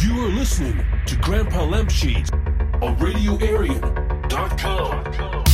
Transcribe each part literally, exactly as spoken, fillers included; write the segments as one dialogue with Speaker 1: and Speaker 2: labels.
Speaker 1: You are listening to Grandpa Lampshade on radio arian dot com.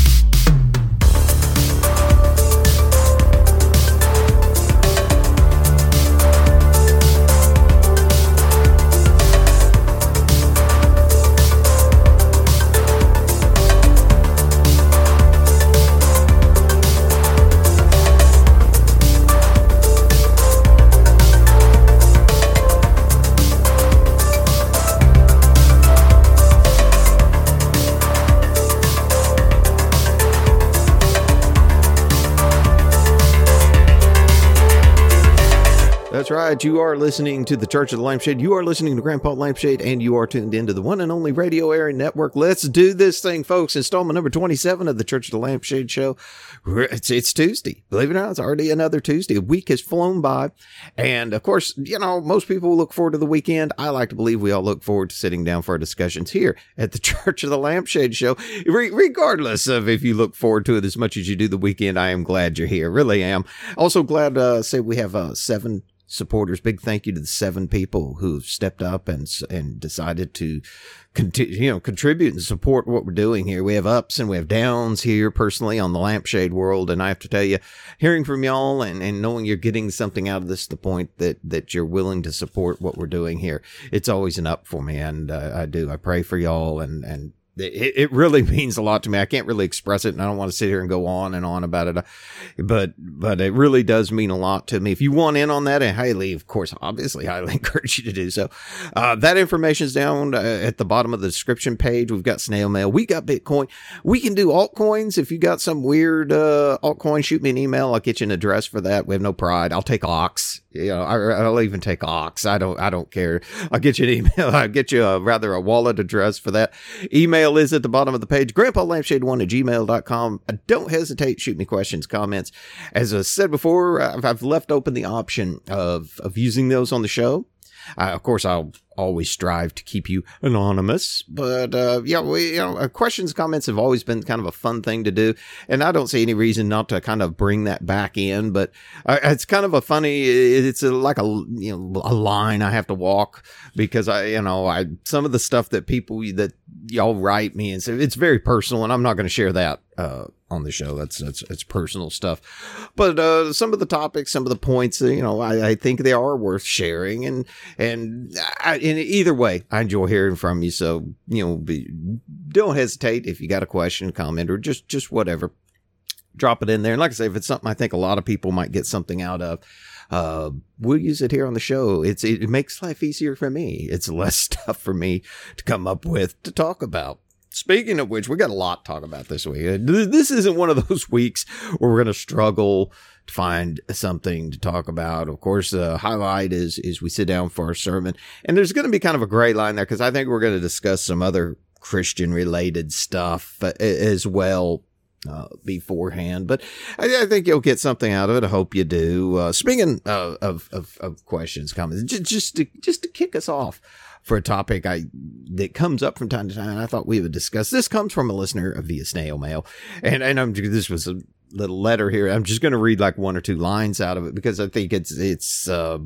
Speaker 2: That's right. You are listening to the Church of the Lampshade. You are listening to Grandpa Lampshade, and you are tuned into the one and only Radio Area Network. Let's do this thing, folks. Installment number twenty-seven of the Church of the Lampshade show. It's, it's Tuesday. Believe it or not, it's already another Tuesday. A week has flown by. And, of course, you know, most people look forward to the weekend. I like to believe we all look forward to sitting down for our discussions here at the Church of the Lampshade show. Re- regardless of if you look forward to it as much as you do the weekend, I am glad you're here. Really am. Also glad to uh, say we have uh, seven supporters. Big thank you to the seven people who've stepped up and and decided to continue, you know, contribute and support what we're doing here. We have ups and we have downs here personally on the Lampshade world. And I have to tell you, hearing from y'all and, and knowing you're getting something out of this to the point that, that you're willing to support what we're doing here, it's always an up for me. And uh, I do. I pray for y'all and, and, It, it really means a lot to me. I can't really express it, and I don't want to sit here and go on and on about it. But but it really does mean a lot to me. If you want in on that, and highly, of course, obviously, highly encourage you to do so. Uh, that information is down uh, at the bottom of the description page. We've got snail mail. We got Bitcoin. We can do altcoins. If you got some weird uh, altcoin, shoot me an email. I'll get you an address for that. We have no pride. I'll take Ox. You know, I, I'll even take Ox. I don't. I don't care. I'll get you an email. I'll get you a, rather a wallet address for that. Email is at the bottom of the page, grandpa lampshade one at gmail dot com. Don't hesitate. Shoot me questions, comments. As I said before, I've, I've left open the option of, of using those on the show. Uh, of course, I'll always strive to keep you anonymous, but uh, yeah, we, you know, uh, questions, comments have always been kind of a fun thing to do, and I don't see any reason not to kind of bring that back in. But uh, it's kind of a funny, it's a, like a you know a line I have to walk because I, you know, I some of the stuff that people that y'all write me and say it's very personal, and I'm not going to share that uh, on the show. That's that's it's personal stuff. But uh, some of the topics, some of the points, you know, I, I think they are worth sharing, and and. I, in either way, I enjoy hearing from you. So, you know, be, don't hesitate if you got a question, comment, or just, just whatever. Drop it in there. And like I say, if it's something I think a lot of people might get something out of, uh, we'll use it here on the show. It's, it makes life easier for me. It's less stuff for me to come up with to talk about. Speaking of which, we got a lot to talk about this week. This isn't one of those weeks where we're going to struggle to find something to talk about. Of course, the highlight is, is we sit down for our sermon, and there's going to be kind of a gray line there because I think we're going to discuss some other Christian related stuff as well. Uh, beforehand, but I, I think you'll get something out of it. I hope you do. Uh, speaking of, of, of, of questions, comments, just, just to, just to kick us off for a topic I, that comes up from time to time, and I thought we would discuss. This comes from a listener via snail mail, and, and I'm, this was a little letter here. I'm just going to read like one or two lines out of it because I think it's, it's, uh,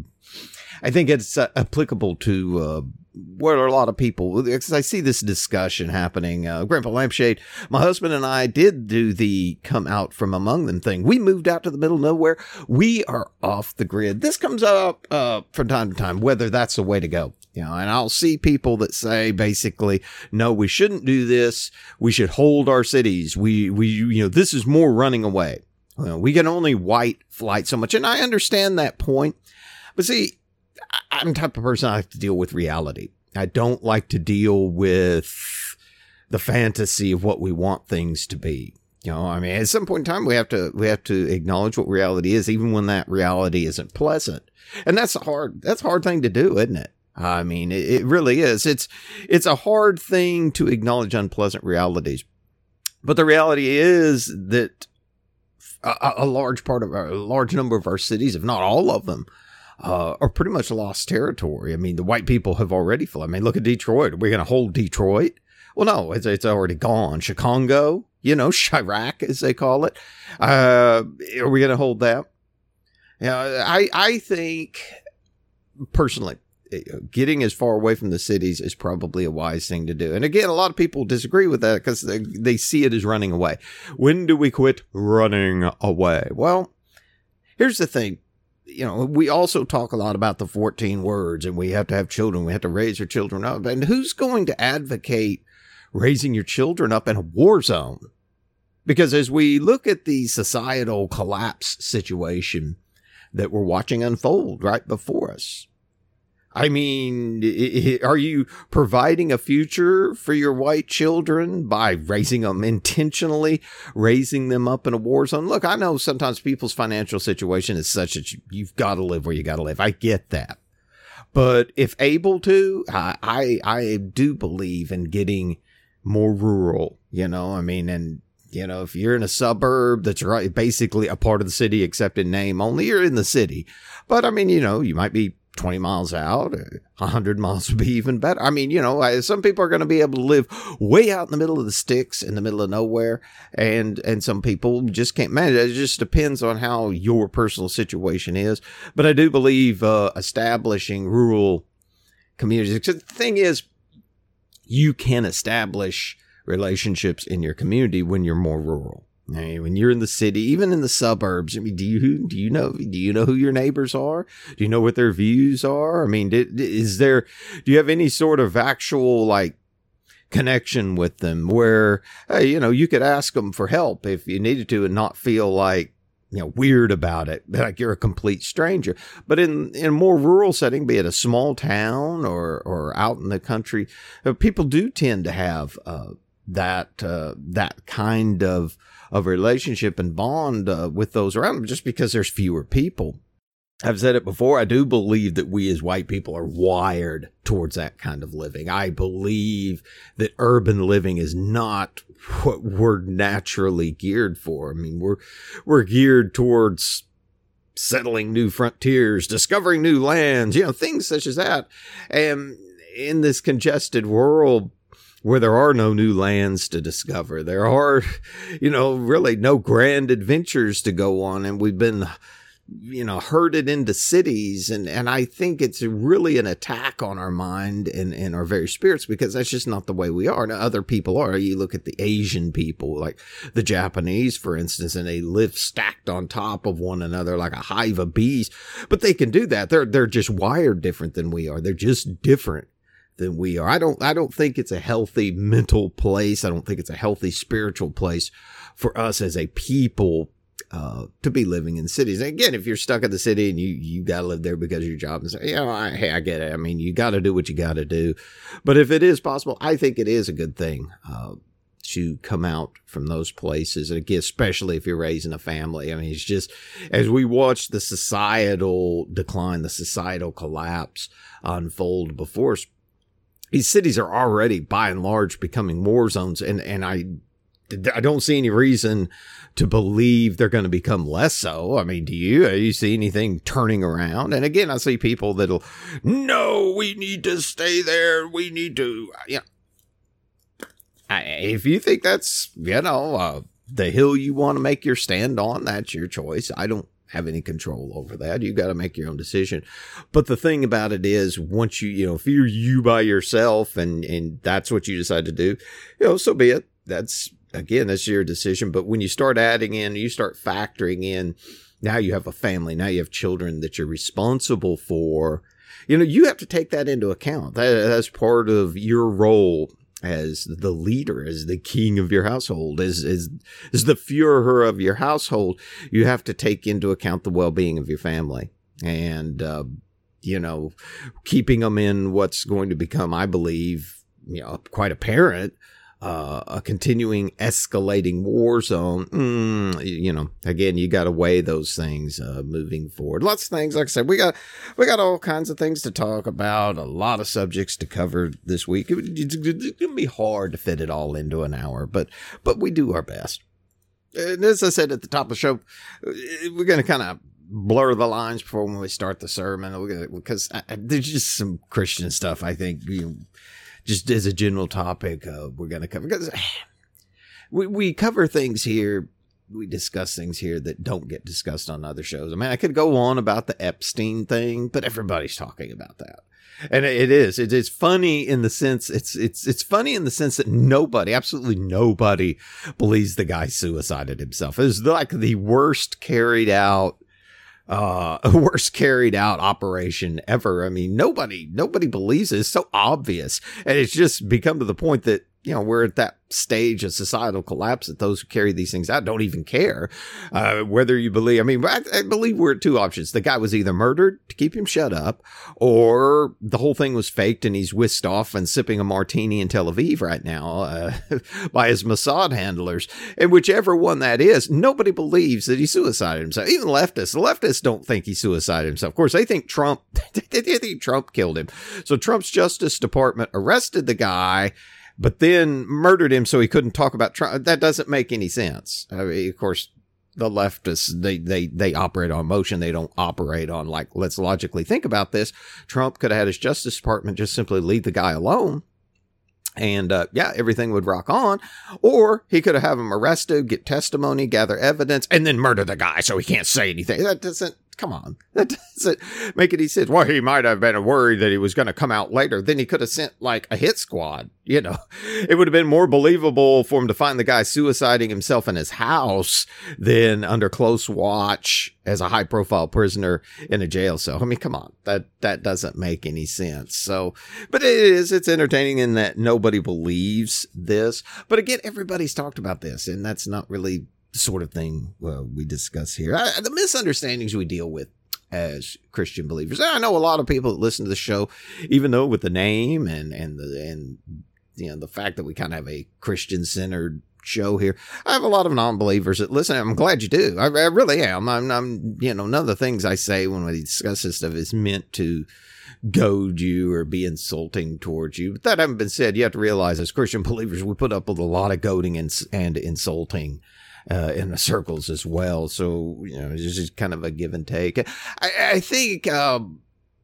Speaker 2: I think it's uh, applicable to, uh, where a lot of people, because I see this discussion happening. Uh, Grandpa Lampshade, my husband and I did do the come out from among them thing. We moved out to the middle of nowhere. We are off the grid. This comes up uh, from time to time, whether that's the way to go. You know, and I'll see people that say basically, no, we shouldn't do this. We should hold our cities. We, we, you know, this is more running away. You know, we can only white flight so much. And I understand that point. But see, I'm the type of person I like to deal with reality. I don't like to deal with the fantasy of what we want things to be. You know, I mean, at some point in time, we have to, we have to acknowledge what reality is, even when that reality isn't pleasant. And that's a hard, that's a hard thing to do, isn't it? I mean, it, it really is. It's, it's a hard thing to acknowledge unpleasant realities. But the reality is that a, a large part of our, a large number of our cities, if not all of them, Uh, are pretty much lost territory. I mean, the white people have already fled. I mean, look at Detroit. Are we going to hold Detroit? Well, no, it's, it's already gone. Chicago, you know, Chirac, as they call it. Uh, are we going to hold that? Yeah, you know, I, I think personally, getting as far away from the cities is probably a wise thing to do. And again, a lot of people disagree with that because they, they see it as running away. When do we quit running away? Well, here's the thing. You know, we also talk a lot about the fourteen words, and we have to have children. We have to raise our children up. And who's going to advocate raising your children up in a war zone? Because as we look at the societal collapse situation that we're watching unfold right before us, I mean, are you providing a future for your white children by raising them intentionally, raising them up in a war zone? Look, I know sometimes people's financial situation is such that you, you've got to live where you got to live. I get that. But if able to, I, I, I do believe in getting more rural, you know, I mean, and you know, if you're in a suburb that's right, basically a part of the city, except in name only, you're in the city. But I mean, you know, you might be twenty miles out, one hundred miles would be even better. I mean, you know, some people are going to be able to live way out in the middle of the sticks, in the middle of nowhere. And, and some people just can't manage it. It just depends on how your personal situation is. But I do believe, uh, establishing rural communities. The thing is, you can establish relationships in your community when you're more rural. I mean, when you're in the city, even in the suburbs, I mean, do you, do you know, do you know who your neighbors are? Do you know what their views are? I mean, did, is there, do you have any sort of actual like connection with them where, hey, you know, you could ask them for help if you needed to and not feel like, you know, weird about it, like you're a complete stranger. But in, in a more rural setting, be it a small town or, or out in the country, people do tend to have, uh, that, uh, that kind of, of relationship and bond, uh, with those around them just because there's fewer people. I've said it before. I do believe that we as white people are wired towards that kind of living. I believe that urban living is not what we're naturally geared for. I mean, we're, we're geared towards settling new frontiers, discovering new lands, you know, things such as that. And in this congested world, where there are no new lands to discover, there are, you know, really no grand adventures to go on. And we've been, you know, herded into cities. And, and I think it's really an attack on our mind and, and our very spirits, because that's just not the way we are. Now, other people are. You look at the Asian people, like the Japanese, for instance, and they live stacked on top of one another like a hive of bees, but they can do that. They're, they're just wired different than we are. They're just different than we are. I don't, I don't think it's a healthy mental place. I don't think it's a healthy spiritual place for us as a people, uh, to be living in cities. And again, if you're stuck in the city and you, you gotta live there because of your job, and say, you know, I, hey, I get it. I mean, you gotta do what you gotta do. But if it is possible, I think it is a good thing, uh, to come out from those places. And again, especially if you're raising a family. I mean, it's just, as we watch the societal decline, the societal collapse unfold before us, these cities are already, by and large, becoming war zones, and, and I, I don't see any reason to believe they're going to become less so. I mean, do you? Do you see anything turning around? And again, I see people that'll, no, we need to stay there. We need to, yeah. I, if you think that's, you know, uh, the hill you want to make your stand on, that's your choice. I don't have any control over that. You got to make your own decision. But the thing about it is, once you, you know, if you're you by yourself and, and that's what you decide to do, you know, so be it. That's, again, that's your decision. But when you start adding in, you start factoring in, now you have a family, now you have children that you're responsible for, you know, you have to take that into account. That, that's part of your role as the leader, as the king of your household, as, as, as the Führer of your household. You have to take into account the well-being of your family and, uh, you know, keeping them in what's going to become, I believe, you know, quite apparent, uh, a continuing escalating war zone. Mm, you know, again, you got to weigh those things, uh, moving forward. Lots of things. Like I said, we got, we got all kinds of things to talk about, a lot of subjects to cover this week. It, it's, it's going to be hard to fit it all into an hour, but, but we do our best. And as I said at the top of the show, we're going to kind of blur the lines before when we start the sermon, we're gonna, because I, there's just some Christian stuff, I think, you know, just as a general topic, uh, we're going to cover, because we, we cover things here we discuss things here that don't get discussed on other shows. I mean, I could go on about the Epstein thing, but everybody's talking about that. And it is, it is funny in the sense, it's, it's, it's funny in the sense that nobody, absolutely nobody believes the guy suicided himself. It was like the worst carried out, uh, worst carried out operation ever. I mean, nobody, nobody believes it. It's so obvious. And it's just become to the point that, you know, we're at that stage of societal collapse that those who carry these things out don't even care, uh, whether you believe, I mean, I, I believe we're at two options. The guy was either murdered to keep him shut up, or the whole thing was faked and he's whisked off and sipping a martini in Tel Aviv right now, uh, by his Mossad handlers. And whichever one that is, nobody believes that he suicided himself. Even leftists, the leftists don't think he suicided himself. Of course, they think Trump, they think Trump killed him. So Trump's Justice Department arrested the guy, but then murdered him so he couldn't talk about Trump. That doesn't make any sense. I mean, of course, the leftists, they, they, they operate on emotion. They don't operate on, like, let's logically think about this. Trump could have had his Justice Department just simply leave the guy alone. And, uh, yeah, everything would rock on. Or he could have had him arrested, get testimony, gather evidence, and then murder the guy so he can't say anything. That doesn't, come on. That doesn't make any sense. Well, he might have been worried that he was going to come out later. Then he could have sent, like, a hit squad. You know, it would have been more believable for him to find the guy suiciding himself in his house than under close watch as a high profile prisoner in a jail cell. I mean, come on, that, that doesn't make any sense. So, but it is, it's entertaining in that nobody believes this. But again, everybody's talked about this, and that's not really the sort of thing uh, we discuss here. I, the misunderstandings we deal with as Christian believers. And I know a lot of people that listen to the show, even though with the name and, and the, and, you know, the fact that we kind of have a Christian centered show here. I have a lot of non-believers that listen. I'm glad you do. I, I really am. I'm, I'm, you know, none of the things I say when we discuss this stuff is meant to goad you or be insulting towards you. But that having been said, you have to realize as Christian believers, we put up with a lot of goading and, and insulting Uh, in the circles as well. So, you know, it's just kind of a give and take. I, I think, um,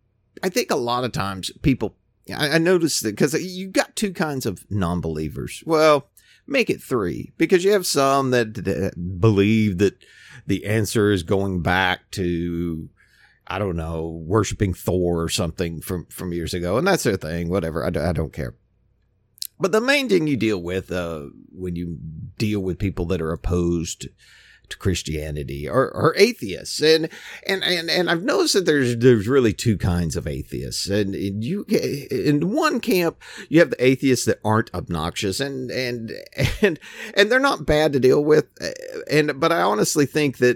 Speaker 2: I think a lot of times people, I, I noticed that because you got two kinds of non-believers. Well, make it three, because you have some that, that believe that the answer is going back to, I don't know, worshiping Thor or something from, from years ago. And that's their thing, whatever. I, I don't care. But the main thing you deal with uh, when you deal with people that are opposed to Christianity are, are atheists, and and and and I've noticed that there's there's really two kinds of atheists, and you in one camp you have the atheists that aren't obnoxious, and and and and they're not bad to deal with, and but I honestly think that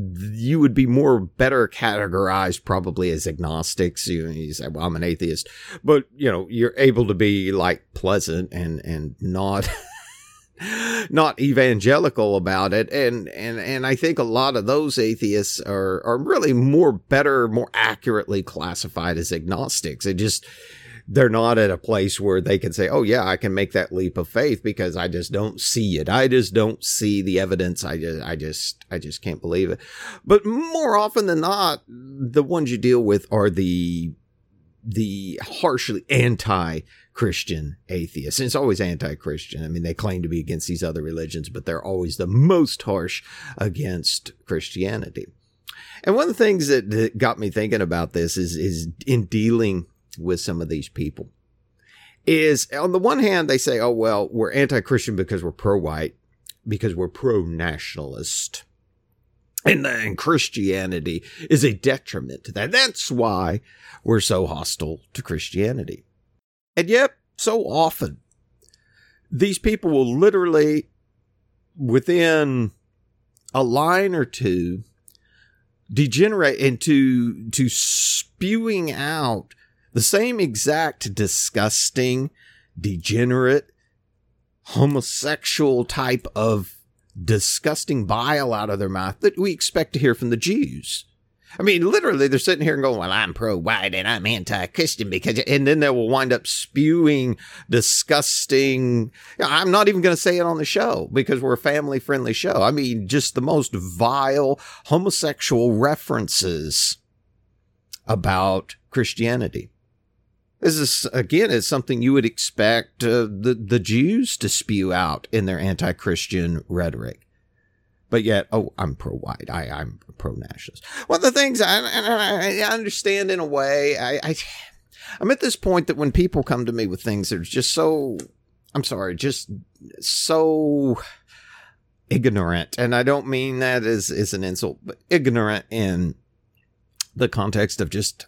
Speaker 2: you would be more better categorized probably as agnostics. You, you say, well, I'm an atheist, but you know you're able to be like pleasant and and not. not evangelical about it. And, and, and I think a lot of those atheists are, are really more better, more accurately classified as agnostics. They just, they're not at a place where they can say, oh yeah, I can make that leap of faith because I just don't see it. I just don't see the evidence. I just, I just, I just can't believe it. But more often than not, the ones you deal with are the, the harshly anti-Christian atheists. And it's always anti-Christian. I mean, they claim to be against these other religions, but they're always the most harsh against Christianity. And one of the things that, that got me thinking about this is, is in dealing with some of these people is on the one hand, they say, oh, well, we're anti-Christian because we're pro-white, because we're pro-nationalist. And then Christianity is a detriment to that. That's why we're so hostile to Christianity. And yet, so often, these people will literally, within a line or two, degenerate into to spewing out the same exact disgusting, degenerate, homosexual type of disgusting bile out of their mouth that we expect to hear from the Jews. I mean, literally, they're sitting here and going, well, I'm pro-white and I'm anti-Christian because, and then they will wind up spewing disgusting, I'm not even going to say it on the show because we're a family-friendly show. I mean, just the most vile homosexual references about Christianity. This is, again, is something you would expect uh, the, the Jews to spew out in their anti-Christian rhetoric. But yet, oh, I'm pro-white. I, I'm pro-nationalist. One of the things I, I, I understand in a way, I, I, I'm at this point that when people come to me with things that are just so, I'm sorry, just so ignorant. And I don't mean that as, as an insult, but ignorant in the context of just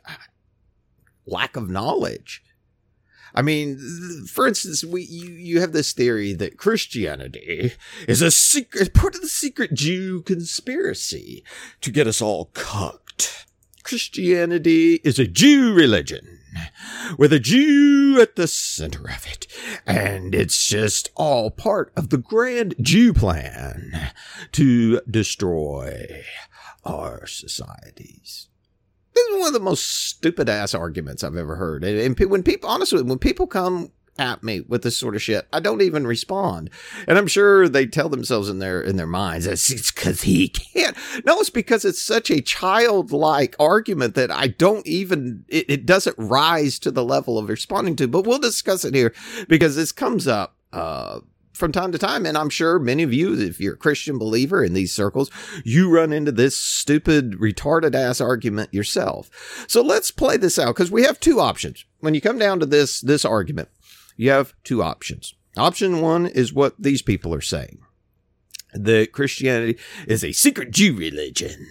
Speaker 2: lack of knowledge. I mean, for instance, we you, you have this theory that Christianity is a secret, part of the secret Jew conspiracy to get us all cucked. Christianity is a Jew religion with a Jew at the center of it. And it's just all part of the grand Jew plan to destroy our societies. This is one of the most stupid ass arguments I've ever heard. And when people, honestly, when people come at me with this sort of shit, I don't even respond. And I'm sure they tell themselves in their, in their minds, it's because he can't. No, it's because it's such a childlike argument that I don't even, it, it doesn't rise to the level of responding to, but we'll discuss it here because this comes up, uh, from time to time, and I'm sure many of you, if you're a Christian believer in these circles, you run into this stupid, retarded ass argument yourself. So let's play this out, because we have two options. When you come down to this, this argument, you have two options. Option one is what these people are saying. That Christianity is a secret Jew religion,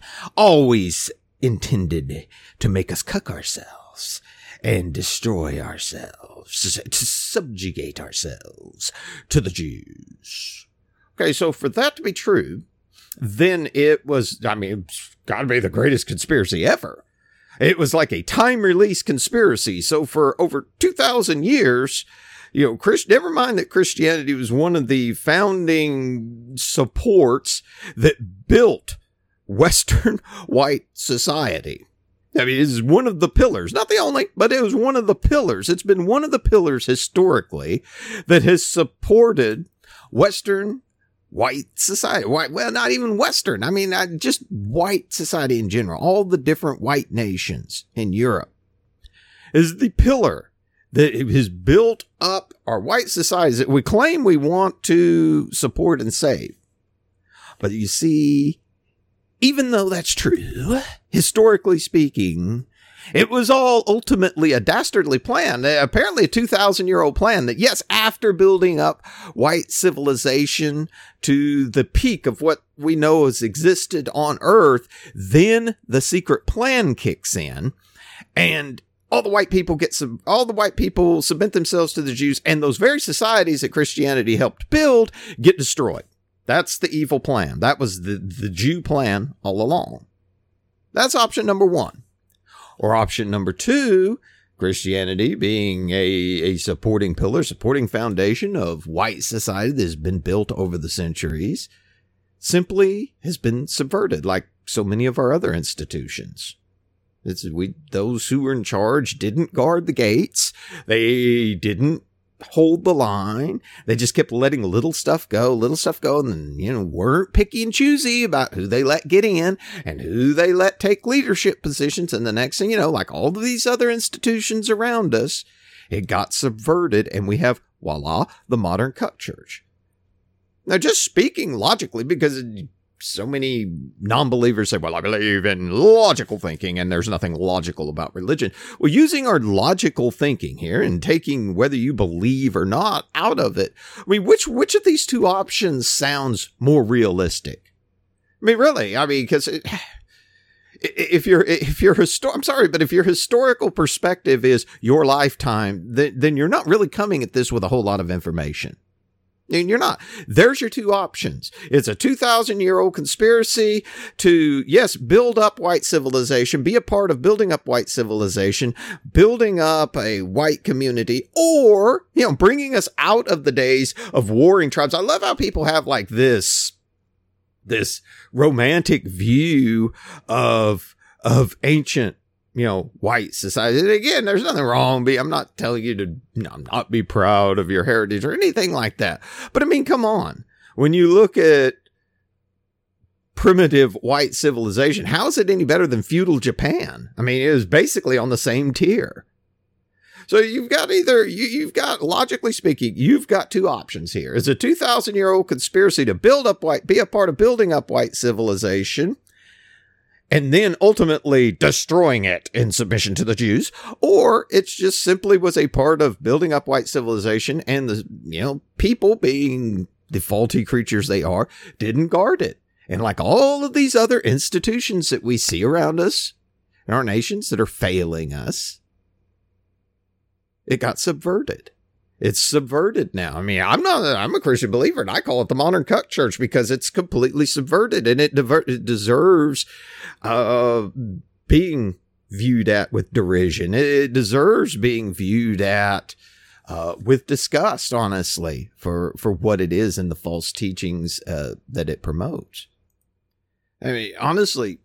Speaker 2: always intended to make us cuck ourselves and destroy ourselves, to subjugate ourselves to the Jews. Okay, so for that to be true, then it was, I mean, it's got to be the greatest conspiracy ever. It was like a time-release conspiracy. So for over two thousand years, you know, Christ, never mind that Christianity was one of the founding supports that built Western white society. I mean, it is one of the pillars, not the only, but it was one of the pillars. It's been one of the pillars historically that has supported Western white society. White, well, not even Western. I mean, just white society in general. All the different white nations in Europe is the pillar that has built up our white societies that we claim we want to support and save. But you see, even though that's true, historically speaking, it was all ultimately a dastardly plan, apparently a two thousand year old plan that, yes, after building up white civilization to the peak of what we know has existed on Earth, then the secret plan kicks in and all the white people get some, all the white people submit themselves to the Jews, and those very societies that Christianity helped build get destroyed. That's the evil plan. That was the, the Jew plan all along. That's option number one. Or option number two, Christianity being a, a supporting pillar, supporting foundation of white society that has been built over the centuries, simply has been subverted like so many of our other institutions. It's, we, those who were in charge didn't guard the gates. They didn't hold the line. They just kept letting little stuff go, little stuff go, and then, you know, weren't picky and choosy about who they let get in and who they let take leadership positions. And the next thing you know, like all of these other institutions around us, it got subverted, and we have, voila, the modern cut church. Now, just speaking logically, because so many non-believers say, well, I believe in logical thinking, and there's nothing logical about religion. Well, using our logical thinking here and taking whether you believe or not out of it, I mean, which which of these two options sounds more realistic? I mean, really, I mean, because if you're if you're histor- I'm sorry, but if your historical perspective is your lifetime, then, then you're not really coming at this with a whole lot of information. And you're not. There's your two options. It's a two thousand year old conspiracy to, yes, build up white civilization, be a part of building up white civilization, building up a white community, or, you know, bringing us out of the days of warring tribes. I love how people have like this, this romantic view of, of ancient, you know, white society. And again, there's nothing wrong. I'm not telling you to not be proud of your heritage or anything like that. But I mean, come on. When you look at primitive white civilization, how is it any better than feudal Japan? I mean, it was basically on the same tier. So you've got either, you, you've got, logically speaking, you've got two options here. It's a two thousand year old conspiracy to build up white, be a part of building up white civilization, and then ultimately destroying it in submission to the Jews, or it's just simply was a part of building up white civilization, and the, you know, people, being the faulty creatures they are, didn't guard it. And like all of these other institutions that we see around us in our nations that are failing us, it got subverted. It's subverted now. I mean, I'm not, I'm a Christian believer, and I call it the modern cuck church because it's completely subverted, and it, diver- it deserves uh, being viewed at with derision. It, it deserves being viewed at uh, with disgust, honestly, for, for what it is and the false teachings uh, that it promotes. I mean, honestly,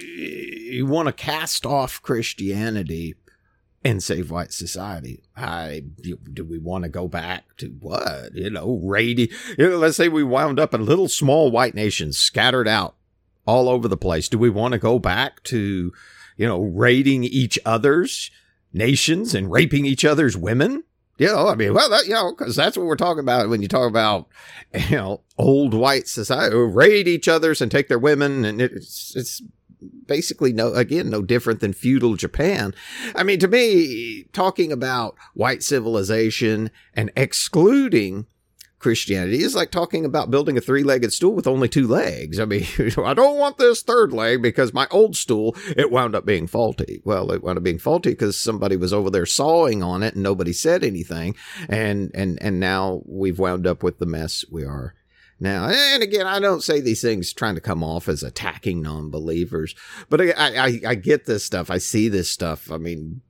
Speaker 2: you want to cast off Christianity and save white society. I, do we want to go back to what? You know, raiding, you know, let's say we wound up in little small white nations scattered out all over the place. Do we want to go back to, you know, raiding each other's nations and raping each other's women? You know, I mean, well, that, you know, because that's what we're talking about when you talk about, you know, old white society, who raid each other's and take their women. And it's, it's basically no, again, no different than feudal Japan. I mean, to me, talking about white civilization and excluding Christianity is like talking about building a three-legged stool with only two legs. I mean, I don't want this third leg because my old stool, it wound up being faulty. Well, it wound up being faulty because somebody was over there sawing on it and nobody said anything. And, and, and now we've wound up with the mess we are now. And again, I don't say these things trying to come off as attacking non-believers, but I, I, I get this stuff. I see this stuff. I mean,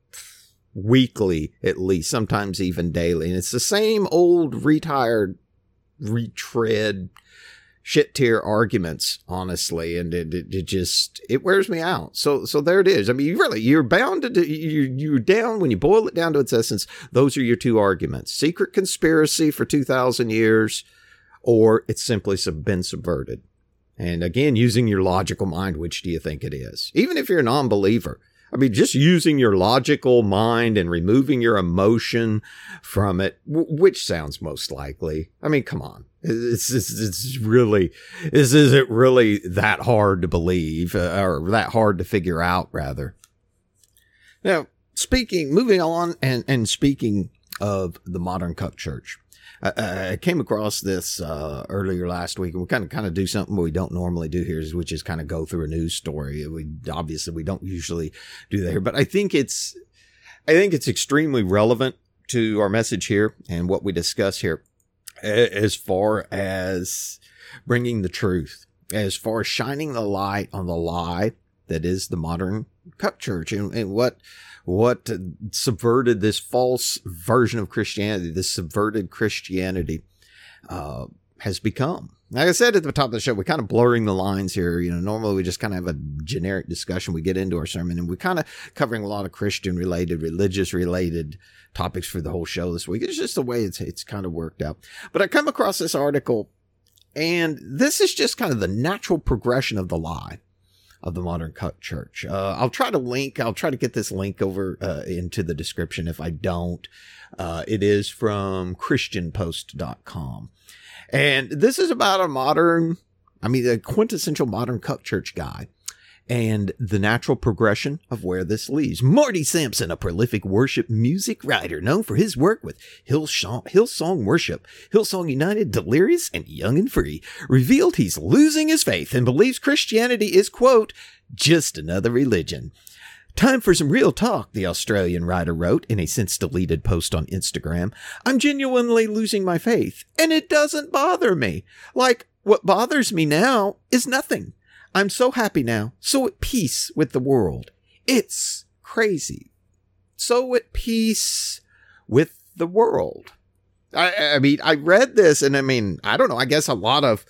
Speaker 2: weekly, at least, sometimes even daily. And it's the same old retired, retread, shit tier arguments, honestly. And it, it, it just, it wears me out. So, so there it is. I mean, you really, you're bound to, do, you, you're down, when you boil it down to its essence, those are your two arguments. Secret conspiracy for two thousand years, or it's simply been subverted. And again, using your logical mind, which do you think it is? Even if you're a non-believer, I mean, just using your logical mind and removing your emotion from it, w- which sounds most likely. I mean, come on. It's, it's, it's really, is, is it really that hard to believe uh, or that hard to figure out, rather? Now, speaking, moving on and, and speaking of the modern cuck church, I, I came across this uh, earlier last week, and we kind of kind of do something we don't normally do here, which is kind of go through a news story. We obviously we don't usually do that here, but I think it's I think it's extremely relevant to our message here and what we discuss here, as far as bringing the truth, as far as shining the light on the lie that is the modern cuck church, and, and what. What subverted this false version of Christianity, this subverted Christianity, uh, has become. Like I said at the top of the show, we're kind of blurring the lines here. You know, normally we just kind of have a generic discussion. We get into our sermon, and we're kind of covering a lot of Christian-related, religious-related topics for the whole show this week. It's just the way it's it's kind of worked out. But I come across this article, and this is just kind of the natural progression of the lie of the modern cuck church. Uh, I'll try to link, I'll try to get this link over uh, into the description if I don't. Uh, it is from Christian Post dot com. And this is about a modern, I mean, a quintessential modern cuck church guy and the natural progression of where this leads. Marty Sampson, a prolific worship music writer known for his work with Hillsong, Hillsong Worship, Hillsong United, Delirious, and Young and Free, revealed he's losing his faith and believes Christianity is, quote, just another religion. Time for some real talk, the Australian writer wrote in a since-deleted post on Instagram. I'm genuinely losing my faith, and it doesn't bother me. Like, what bothers me now is nothing. I'm so happy now, so at peace with the world. It's crazy. So at peace with the world. I, I mean, I read this, and I mean, I don't know, I guess a lot of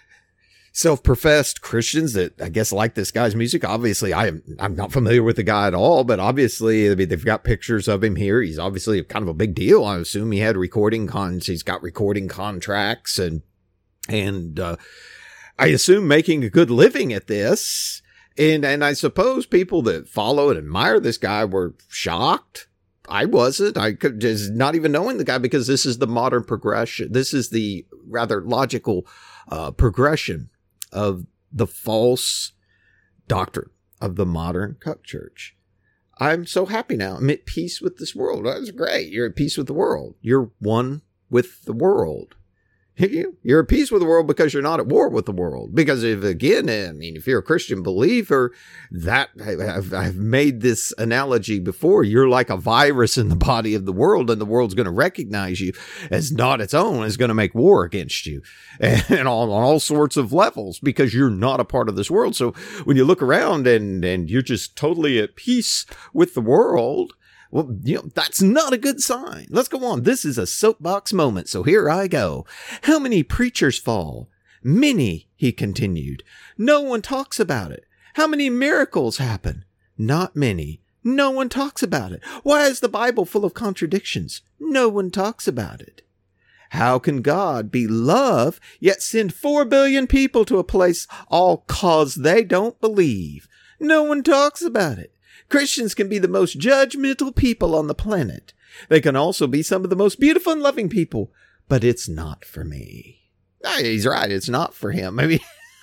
Speaker 2: self-professed Christians that I guess like this guy's music. Obviously, I am, I'm not familiar with the guy at all, but obviously, I mean, they've got pictures of him here. He's obviously kind of a big deal. I assume he had recording cons. He's got recording contracts and, and, uh, I assume making a good living at this. And, and I suppose people that follow and admire this guy were shocked, I wasn't. I could just not even knowing the guy, because this is the modern progression. This is the rather logical uh, progression of the false doctrine of the modern cuck church. I'm so happy now. I'm at peace with this world. That's great. You're at peace with the world. You're one with the world. You're at peace with the world because you're not at war with the world. Because if, again, I mean, if you're a Christian believer, that I've, I've made this analogy before. You're like a virus in the body of the world, and the world's going to recognize you as not its own. It's going to make war against you, and on, on all sorts of levels, because you're not a part of this world. So when you look around and, and you're just totally at peace with the world, well, you know, that's not a good sign. Let's go on. This is a soapbox moment, so here I go. How many preachers fall? Many, he continued. No one talks about it. How many miracles happen? Not many. No one talks about it. Why is the Bible full of contradictions? No one talks about it. How can God be love, yet send four billion people to a place all cause they don't believe? No one talks about it. Christians can be the most judgmental people on the planet. They can also be some of the most beautiful and loving people, but it's not for me. He's right. It's not for him. I mean,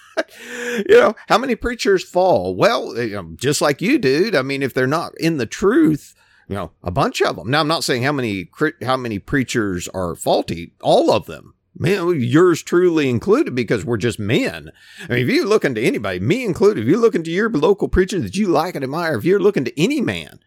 Speaker 2: you know, how many preachers fall? Well, you know, just like you, dude. I mean, if they're not in the truth, you know, a bunch of them. Now, I'm not saying how many, how many preachers are faulty. All of them. Man, yours truly included, because we're just men. I mean, if you look into anybody, me included, if you look into your local preacher that you like and admire, if you're looking to any man,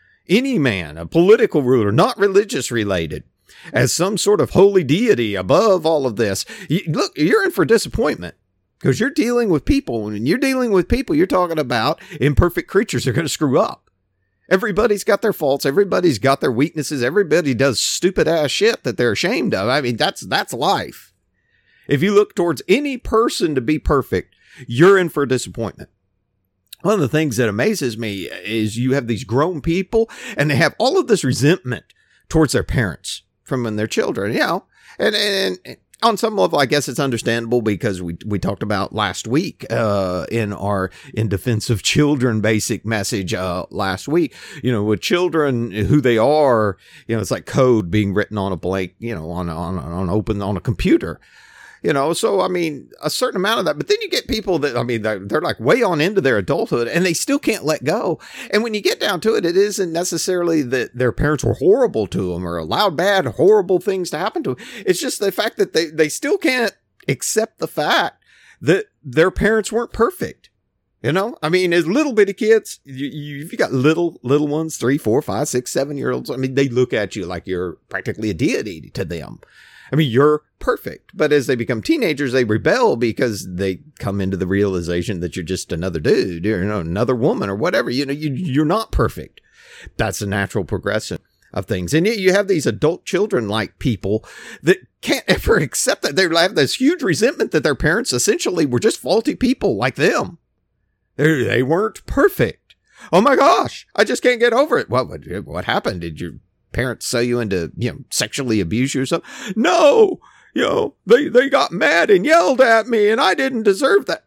Speaker 2: any man, a political ruler, not religious related, as some sort of holy deity above all of this, you, look, you're in for disappointment, because you're dealing with people. And when you're dealing with people, you're talking about imperfect creatures that are going to screw up. Everybody's got their faults. Everybody's got their weaknesses. Everybody does stupid ass shit that they're ashamed of. I mean, that's, that's life. If you look towards any person to be perfect, you're in for disappointment. One of the things that amazes me is you have these grown people, and they have all of this resentment towards their parents from when they're children, you know, and, and, and on some level, I guess it's understandable, because we, we talked about last week, uh, in our In Defense of Children basic message, uh, last week, you know, with children, who they are, you know, it's like code being written on a blank, you know, on, on, on open, on a computer. You know, so, I mean, a certain amount of that. But then you get people that, I mean, they're, they're like way on into their adulthood, and they still can't let go. And when you get down to it, it isn't necessarily that their parents were horrible to them or allowed bad, horrible things to happen to them. It's just the fact that they, they still can't accept the fact that their parents weren't perfect. You know, I mean, as little bitty kids, you, you, if you got little, little ones, three, four, five, six, seven year olds, I mean, they look at you like you're practically a deity to them. I mean, you're perfect. But as they become teenagers, they rebel, because they come into the realization that you're just another dude, or, you know, another woman or whatever. You know, you, you're not perfect. That's the natural progression of things. And yet you have these adult children like people that can't ever accept that. They have this huge resentment that their parents essentially were just faulty people like them. They, they weren't perfect. Oh my gosh, I just can't get over it. What, what, what happened? Did your parents sell you into, you know, sexually abuse you or something? No, you know, they, they got mad and yelled at me, and I didn't deserve that.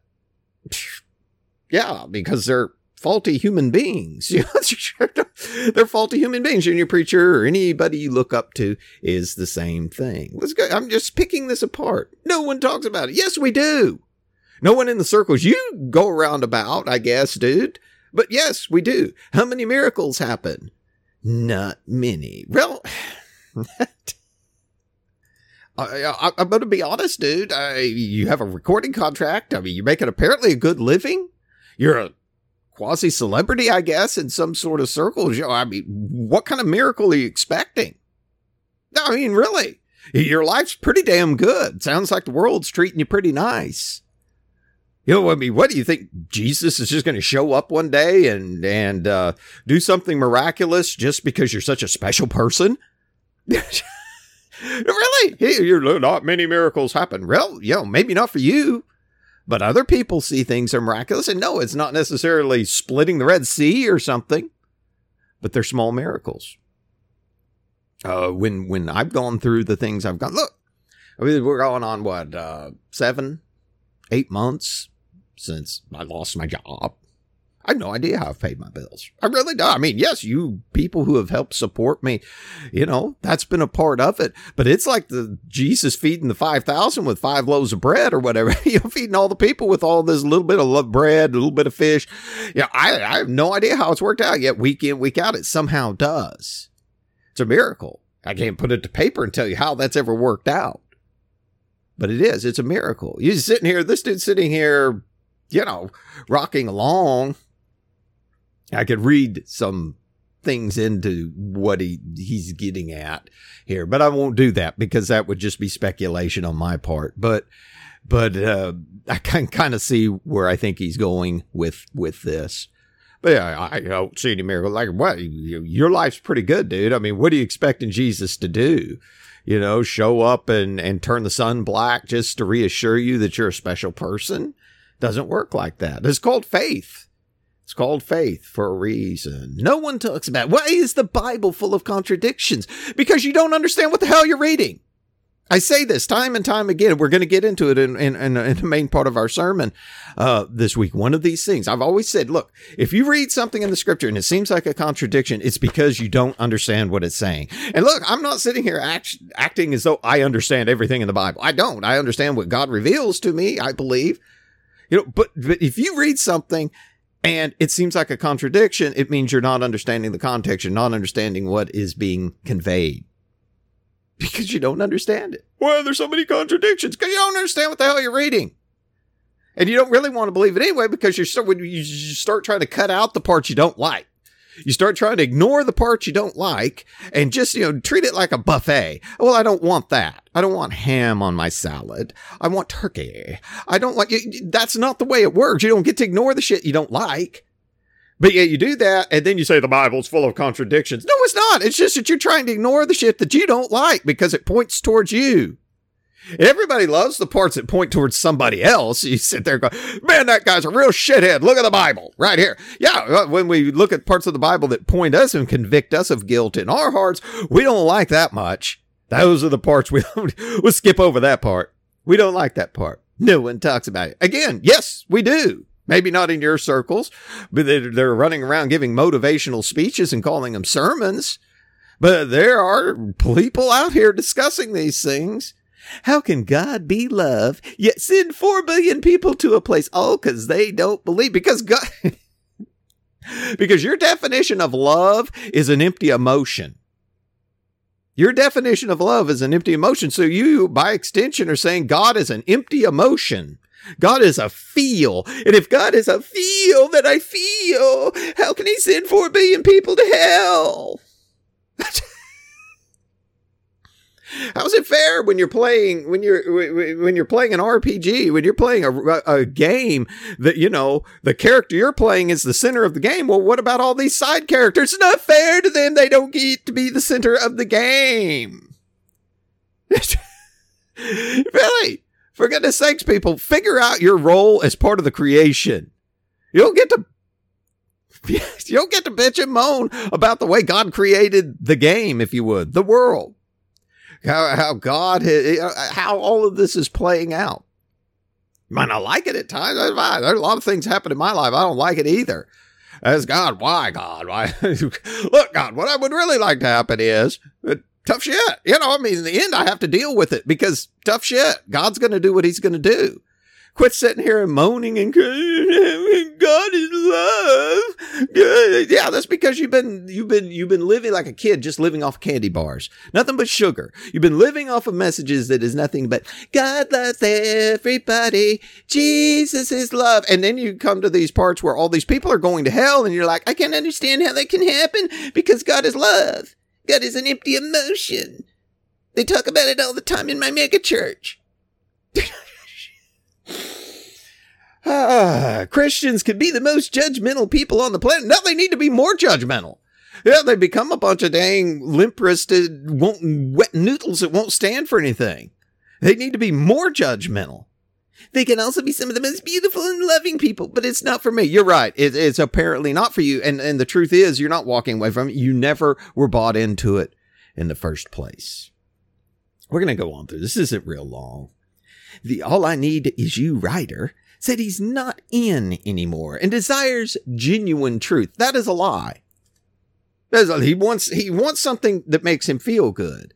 Speaker 2: Yeah, because they're faulty human beings. You know, they're faulty human beings. And your preacher or anybody you look up to is the same thing. Let's go. I'm just picking this apart. No one talks about it. Yes, we do. No one in the circles you go around about, I guess, dude. But yes, we do. How many miracles happen? Not many. Well, I, I, I'm going to be honest, dude. I, you have a recording contract. I mean, you're making apparently a good living. You're a quasi-celebrity, I guess, in some sort of circles. You know, I mean, what kind of miracle are you expecting? No, I mean, really, your life's pretty damn good. Sounds like the world's treating you pretty nice. You know, I mean, what do you think? Jesus is just going to show up one day and and uh, do something miraculous just because you're such a special person? Really? You're, not many miracles happen. Well, you know, maybe not for you, but other people see things that are miraculous. And no, it's not necessarily splitting the Red Sea or something, but they're small miracles. Uh, when when I've gone through the things I've gone, look, I mean, we're going on what, uh, seven, eight months since I lost my job. I have no idea how I've paid my bills. I really don't. I mean, yes, you people who have helped support me, you know, that's been a part of it. But it's like the Jesus feeding the five thousand with five loaves of bread or whatever. You know, feeding all the people with all this little bit of bread, a little bit of fish. Yeah, I, I have no idea how it's worked out yet. Week in, week out, it somehow does. It's a miracle. I can't put it to paper and tell you how that's ever worked out. But it is. It's a miracle. You're sitting here, this dude's sitting here, you know, rocking along. I could read some things into what he he's getting at here, but I won't do that because that would just be speculation on my part. But but uh, I can kind of see where I think he's going with with this. But yeah, I don't see any miracle. Like, what? Your life's pretty good, dude. I mean, what are you expecting Jesus to do? You know, show up and, and turn the sun black just to reassure you that you're a special person? Doesn't work like that. It's called faith. It's called faith for a reason. No one talks about, why is the Bible full of contradictions? Because you don't understand what the hell you're reading. I say this time and time again. We're going to get into it in, in, in, in the main part of our sermon uh, this week. One of these things, I've always said, look, if you read something in the scripture and it seems like a contradiction, it's because you don't understand what it's saying. And look, I'm not sitting here act, acting as though I understand everything in the Bible. I don't. I understand what God reveals to me, I believe. You know, but, but if you read something and it seems like a contradiction, it means you're not understanding the context. You're not understanding what is being conveyed. Because you don't understand it. Well, there's so many contradictions because you don't understand what the hell you're reading. And you don't really want to believe it anyway because you're so, when you start trying to cut out the parts you don't like. You start trying to ignore the parts you don't like and just, you know, treat it like a buffet. Well, I don't want that. I don't want ham on my salad. I want turkey. I don't want you. That's not the way it works. You don't get to ignore the shit you don't like. But yeah, you do that, and then you say the Bible's full of contradictions. No, it's not. It's just that you're trying to ignore the shit that you don't like because it points towards you. Everybody loves the parts that point towards somebody else. You sit there and go, man, that guy's a real shithead. Look at the Bible right here. Yeah, when we look at parts of the Bible that point us and convict us of guilt in our hearts, we don't like that much. Those are the parts we don't, we'll skip over that part. We don't like that part. No one talks about it. Again, yes, we do. Maybe not in your circles, but they're running around giving motivational speeches and calling them sermons. But there are people out here discussing these things. How can God be love, yet send four billion people to a place? Oh, because they don't believe. Because God, because your definition of love is an empty emotion. Your definition of love is an empty emotion. So you, by extension, are saying God is an empty emotion. God is a feel. And if God is a feel that I feel, how can he send four billion people to hell? How's it fair when you're playing, when you're, when you're playing an R P G, when you're playing a, a game that, you know, the character you're playing is the center of the game? Well, what about all these side characters? It's not fair to them. They don't get to be the center of the game. Really? For goodness sakes, people, figure out your role as part of the creation. You don't get to, you don't get to bitch and moan about the way God created the game, if you would, the world. How, how God, how all of this is playing out. You might not like it at times. There's a lot of things happen in my life. I don't like it either. As God, why God? Why? Look, God, what I would really like to happen is uh, tough shit. You know, I mean, in the end, I have to deal with it because tough shit. God's going to do what he's going to do. Quit sitting here and moaning and God is love. Yeah, that's because you've been you've been you've been living like a kid, just living off candy bars, nothing but sugar. You've been living off of messages that is nothing but God loves everybody. Jesus is love, and then you come to these parts where all these people are going to hell, and you're like, I can't understand how that can happen because God is love. God is an empty emotion. They talk about it all the time in my mega church. Ah, Christians could be the most judgmental people on the planet. No, they need to be more judgmental. Yeah, they become a bunch of dang limp-wristed, won't, wet noodles that won't stand for anything. They need to be more judgmental. They can also be some of the most beautiful and loving people, but it's not for me. You're right. It, it's apparently not for you. And, and the truth is, you're not walking away from it. You never were bought into it in the first place. We're going to go on through. This isn't real long. The all I need is you, writer, said he's not in anymore and desires genuine truth. That is a lie. He wants, he wants something that makes him feel good.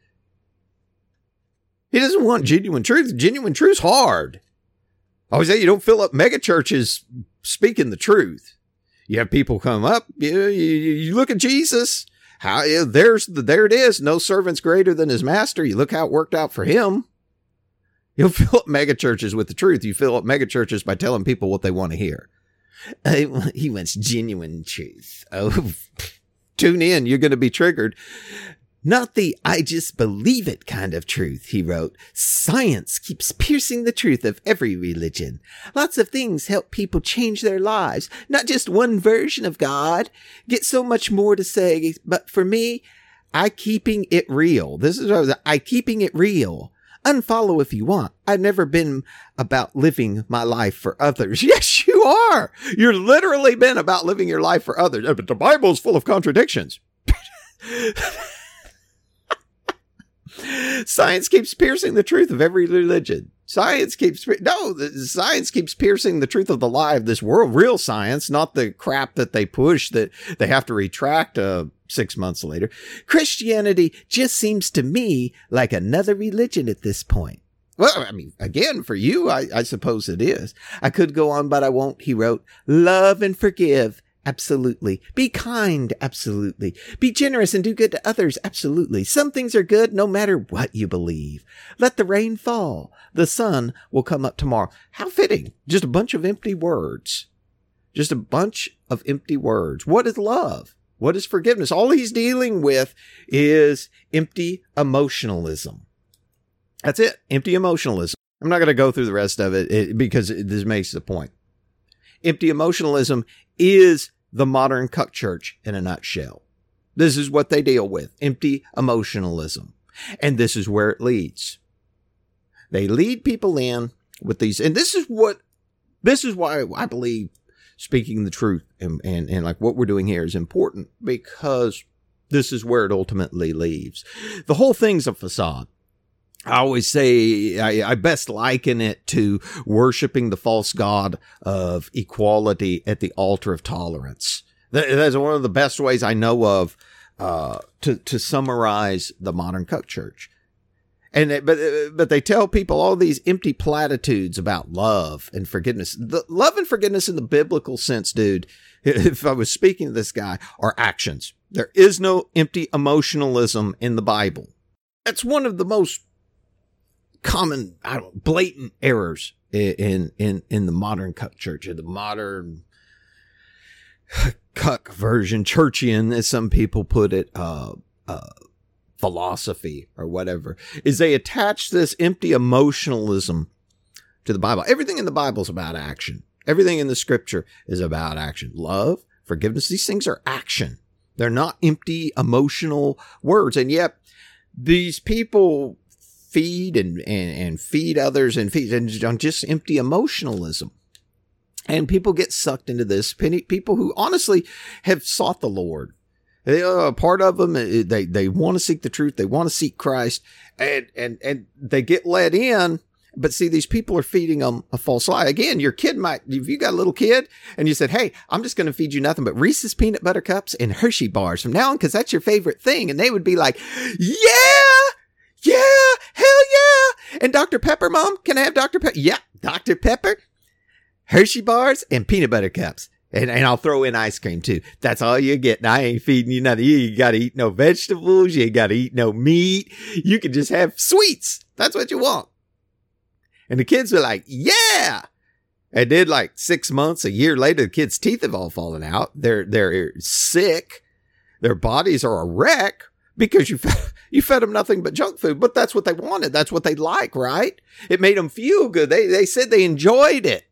Speaker 2: He doesn't want genuine truth. Genuine truth's hard. I always say you don't fill up mega churches speaking the truth. You have people come up, you, you, you look at Jesus. How there's the, there it is. No servant's greater than his master. You look how it worked out for him. You'll fill up mega churches with the truth. You fill up mega churches by telling people what they want to hear. Uh, he wants genuine truth. Oh, tune in. You're going to be triggered. Not the I just believe it kind of truth, he wrote. Science keeps piercing the truth of every religion. Lots of things help people change their lives, not just one version of God. Get so much more to say, but for me, I keeping it real. This is what I was, I keeping it real. Unfollow if you want. I've never been about living my life for others. Yes, you are. You're literally been about living your life for others. But the Bible's full of contradictions. Science keeps piercing the truth of every religion. Science keeps, no, the science keeps piercing the truth of the lie of this world. Real science, not the crap that they push that they have to retract uh, six months later. Christianity just seems to me like another religion at this point. Well, I mean, again, for you, I, I suppose it is. I could go on, but I won't. He wrote, love and forgive. Absolutely. Be kind. Absolutely. Be generous and do good to others. Absolutely. Some things are good no matter what you believe. Let the rain fall. The sun will come up tomorrow. How fitting. Just a bunch of empty words. Just a bunch of empty words. What is love? What is forgiveness? All he's dealing with is empty emotionalism. That's it. Empty emotionalism. I'm not going to go through the rest of it, it because it, this makes the point. Empty emotionalism is the modern cuck church in a nutshell. This is what they deal with. Empty emotionalism. And this is where it leads. They lead people in with these, and this is what, this is why I believe speaking the truth and, and, and like what we're doing here is important, because this is where it ultimately leads. The whole thing's a facade. I always say I, I best liken it to worshiping the false god of equality at the altar of tolerance. That, that's one of the best ways I know of uh, to to summarize the modern cuck church. And it, but but they tell people all these empty platitudes about love and forgiveness. The love and forgiveness in the biblical sense, dude. If I was speaking to this guy, are actions. There is no empty emotionalism in the Bible. That's one of the most common, I don't know, blatant errors in, in, in the modern cuck church, or the modern cuck version, churchian, as some people put it, uh, uh, philosophy or whatever, is they attach this empty emotionalism to the Bible. Everything in the Bible is about action. Everything in the scripture is about action. Love, forgiveness, these things are action. They're not empty emotional words. And yet these people feed and, and, and feed others and feed and on just empty emotionalism. And people get sucked into this. People who honestly have sought the Lord. They are a part of them. They, they want to seek the truth. They want to seek Christ, and, and, and they get let in. But see, these people are feeding them a false lie. Again, your kid might, if you got a little kid and you said, hey, I'm just going to feed you nothing but Reese's peanut butter cups and Hershey bars from now on, because that's your favorite thing. And they would be like, yeah, yeah, hell yeah. And Doctor Pepper, Mom, can I have Doctor Pepper? Yeah, Doctor Pepper, Hershey bars, and peanut butter cups. And, and I'll throw in ice cream too. That's all you get. And I ain't feeding you nothing. You ain't got to eat no vegetables. You ain't got to eat no meat. You can just have sweets. That's what you want. And the kids were like, yeah. And then like six months, a year later, the kids' teeth have all fallen out. They're, they're sick. Their bodies are a wreck because you fed, you fed them nothing but junk food. But that's what they wanted. That's what they like, right? It made them feel good. They, they said they enjoyed it.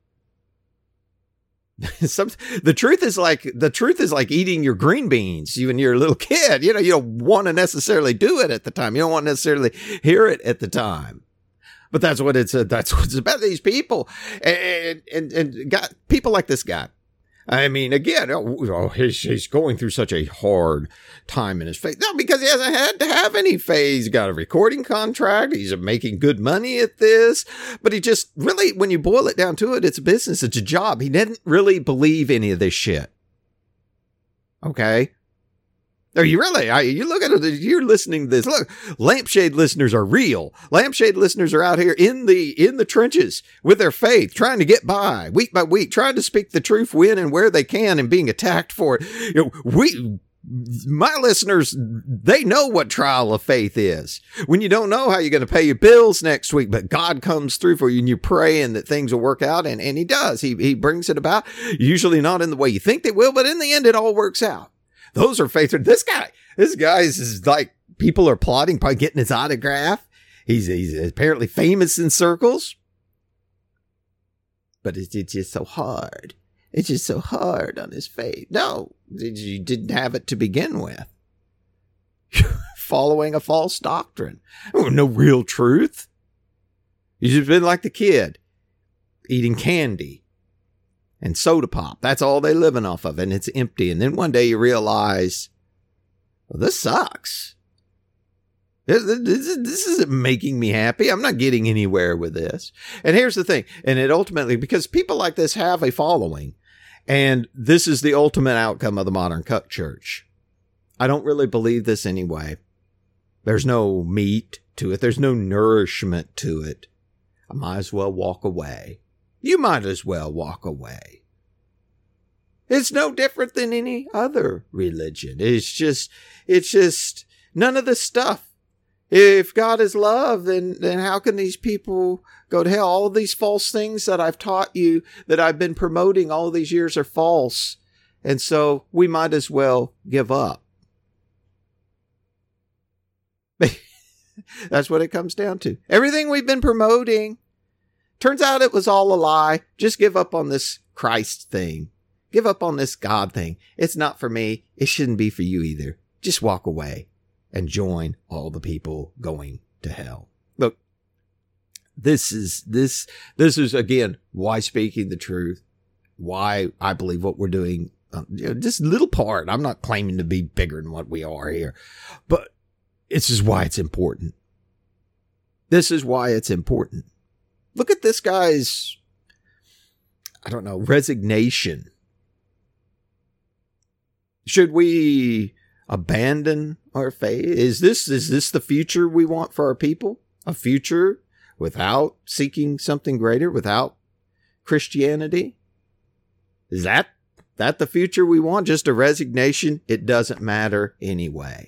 Speaker 2: Some, the truth is like, the truth is like eating your green beans, even you're a little kid. You know, you don't want to necessarily do it at the time. You don't want to necessarily hear it at the time. But that's what it's, uh, that's what it's about. These people and, and, and got people like this guy. I mean, again, oh, he's, he's going through such a hard time in his faith. No, because he hasn't had to have any faith. He's got a recording contract. He's making good money at this. But he just really, when you boil it down to it, it's a business. It's a job. He didn't really believe any of this shit. Okay. Are you really? I, you look at it, you're listening to this. Look, Lampshade listeners are real. Lampshade listeners are out here in the in the trenches with their faith, trying to get by week by week, trying to speak the truth when and where they can and being attacked for it. You know, we, my listeners, they know what trial of faith is. When you don't know how you're going to pay your bills next week, but God comes through for you and you're praying that things will work out, and, and he does. He, he brings it about, usually not in the way you think they will, but in the end, it all works out. Those are faith. This guy, this guy is, is like, people are plotting, probably getting his autograph. He's, he's apparently famous in circles. But it's, it's just so hard. It's just so hard on his faith. No, you didn't have it to begin with. Following a false doctrine. No real truth. You've just been like the kid, eating candy and soda pop. That's all they're living off of, and it's empty. And then one day you realize, well, this sucks. This, this, this isn't making me happy. I'm not getting anywhere with this. And here's the thing. And it ultimately, because people like this have a following, and this is the ultimate outcome of the modern cut church. I don't really believe this anyway. There's no meat to it. There's no nourishment to it. I might as well walk away. You might as well walk away. It's no different than any other religion. It's just, it's just none of this stuff. If God is love, then, then how can these people go to hell? All of these false things that I've taught you, that I've been promoting all these years, are false. And so we might as well give up. That's what it comes down to. Everything we've been promoting, turns out it was all a lie. Just give up on this Christ thing. Give up on this God thing. It's not for me. It shouldn't be for you either. Just walk away and join all the people going to hell. Look, this is, this, this is again, why speaking the truth, why I believe what we're doing, um, you know, just little part. I'm not claiming to be bigger than what we are here, but this is why it's important. This is why it's important. Look at this guy's, I don't know, resignation. Should we abandon our faith? Is this, is this the future we want for our people? A future without seeking something greater, without Christianity? Is that, that the future we want? Just a resignation? It doesn't matter anyway.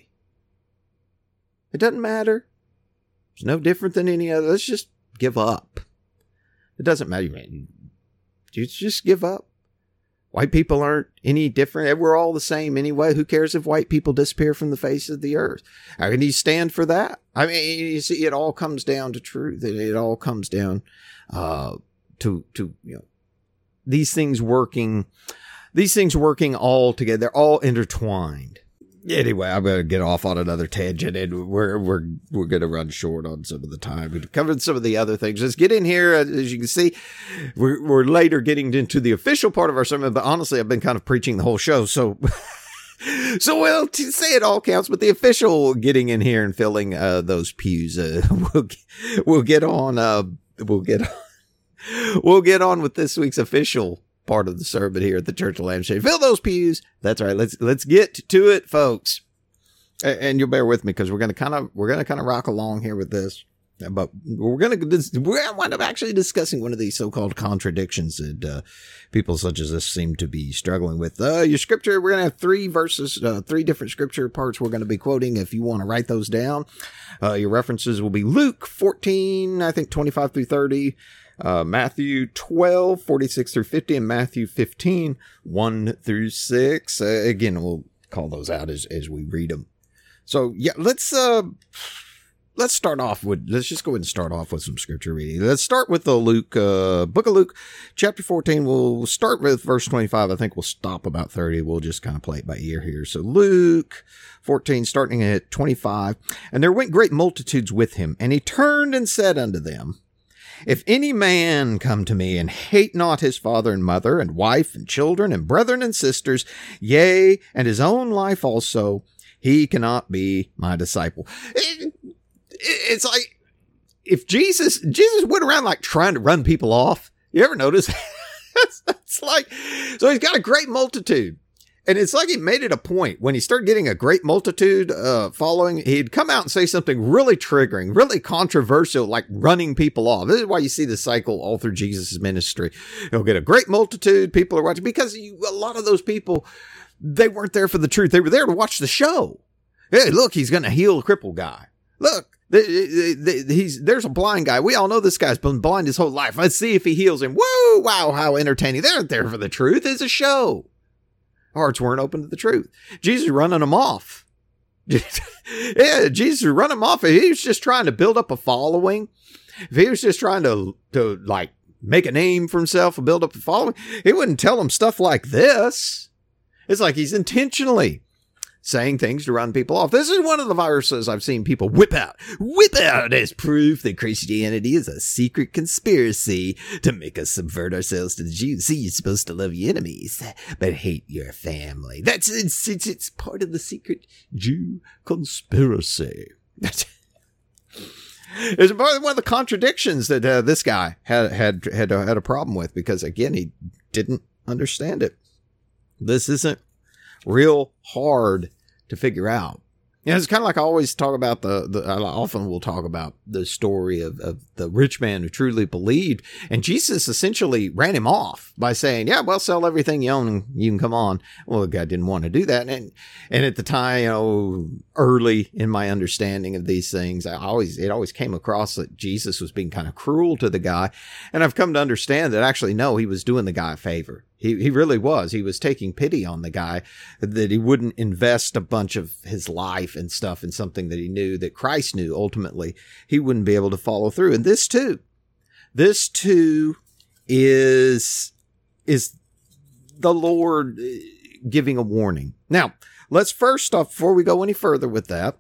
Speaker 2: It doesn't matter. It's no different than any other. Let's just give up. It doesn't matter, man. You just give up. White people aren't any different. We're all the same anyway. Who cares if white people disappear from the face of the earth? How can you stand for that? I mean, you see, it all comes down to truth. It all comes down uh, to, to, you know, these things working, these things working all together. They're all intertwined. Anyway, I'm going to get off on another tangent, and we're we're we're going to run short on some of the time. We've covered some of the other things. Just get in here. As you can see, we're, we're later getting into the official part of our sermon, but honestly, I've been kind of preaching the whole show. So, so we'll t- say it all counts, but the official getting in here and filling uh, those pews, uh, we'll, we'll get on, uh, we'll get on, we'll get on with this week's official part of the sermon here at the Church of Lampshade. Fill those pews. That's right. Let's let's get to it, folks. And, and you'll bear with me because we're gonna kind of we're gonna kind of rock along here with this. But we're gonna we're gonna wind up actually discussing one of these so-called contradictions that uh, people such as this seem to be struggling with. Uh, your scripture, we're gonna have three verses, uh, three different scripture parts we're gonna be quoting. If you want to write those down, uh, your references will be Luke fourteen, I think twenty-five through thirty. Uh, Matthew twelve, forty-six through fifty, and Matthew fifteen, one through six. Uh, again, we'll call those out as, as we read them. So yeah, let's, uh, let's start off with, let's just go ahead and start off with some scripture reading. Let's start with the Luke, uh, book of Luke, chapter fourteen. We'll start with verse twenty-five. I think we'll stop about thirty. We'll just kind of play it by ear here. So Luke fourteen, starting at twenty-five. And there went great multitudes with him, and he turned and said unto them, If any man come to me and hate not his father and mother and wife and children and brethren and sisters, yea, and his own life also, he cannot be my disciple. It, it, it's like if Jesus, Jesus went around like trying to run people off. You ever notice? it's, it's like, so he's got a great multitude. And it's like he made it a point when he started getting a great multitude uh, following, he'd come out and say something really triggering, really controversial, like running people off. This is why you see the cycle all through Jesus' ministry. He'll get a great multitude, people are watching, because you, a lot of those people, they weren't there for the truth. They were there to watch the show. Hey, look, he's going to heal a crippled guy. Look, they, they, they, he's there's a blind guy. We all know this guy's been blind his whole life. Let's see if he heals him. Whoa, wow, how entertaining. They aren't there for the truth. It's a show. Hearts weren't open to the truth. Jesus running them off. yeah, Jesus running them off. He was just trying to build up a following. If he was just trying to, to like make a name for himself and build up a following, he wouldn't tell them stuff like this. It's like he's intentionally saying things to run people off. This is one of the viruses I've seen people whip out, whip out as proof that Christianity is a secret conspiracy to make us subvert ourselves to the Jews. See, you're supposed to love your enemies, but hate your family. That's it's it's, it's part of the secret Jew conspiracy. That's It's one of the contradictions that uh, this guy had had had uh, had a problem with, because again he didn't understand it. This isn't real hard to figure out. You know, it's kind of like I always talk about the, the I often will talk about the story of, of the rich man who truly believed. And Jesus essentially ran him off by saying, yeah, well, sell everything you own and you can come on. Well, the guy didn't want to do that. And, and at the time, you know, early in my understanding of these things, I always, it always came across that Jesus was being kind of cruel to the guy. And I've come to understand that actually, no, he was doing the guy a favor. He he really was. He was taking pity on the guy, that he wouldn't invest a bunch of his life and stuff in something that he knew, that Christ knew ultimately he wouldn't be able to follow through. And this too, this too is, is the Lord giving a warning. Now, let's first off, before we go any further with that,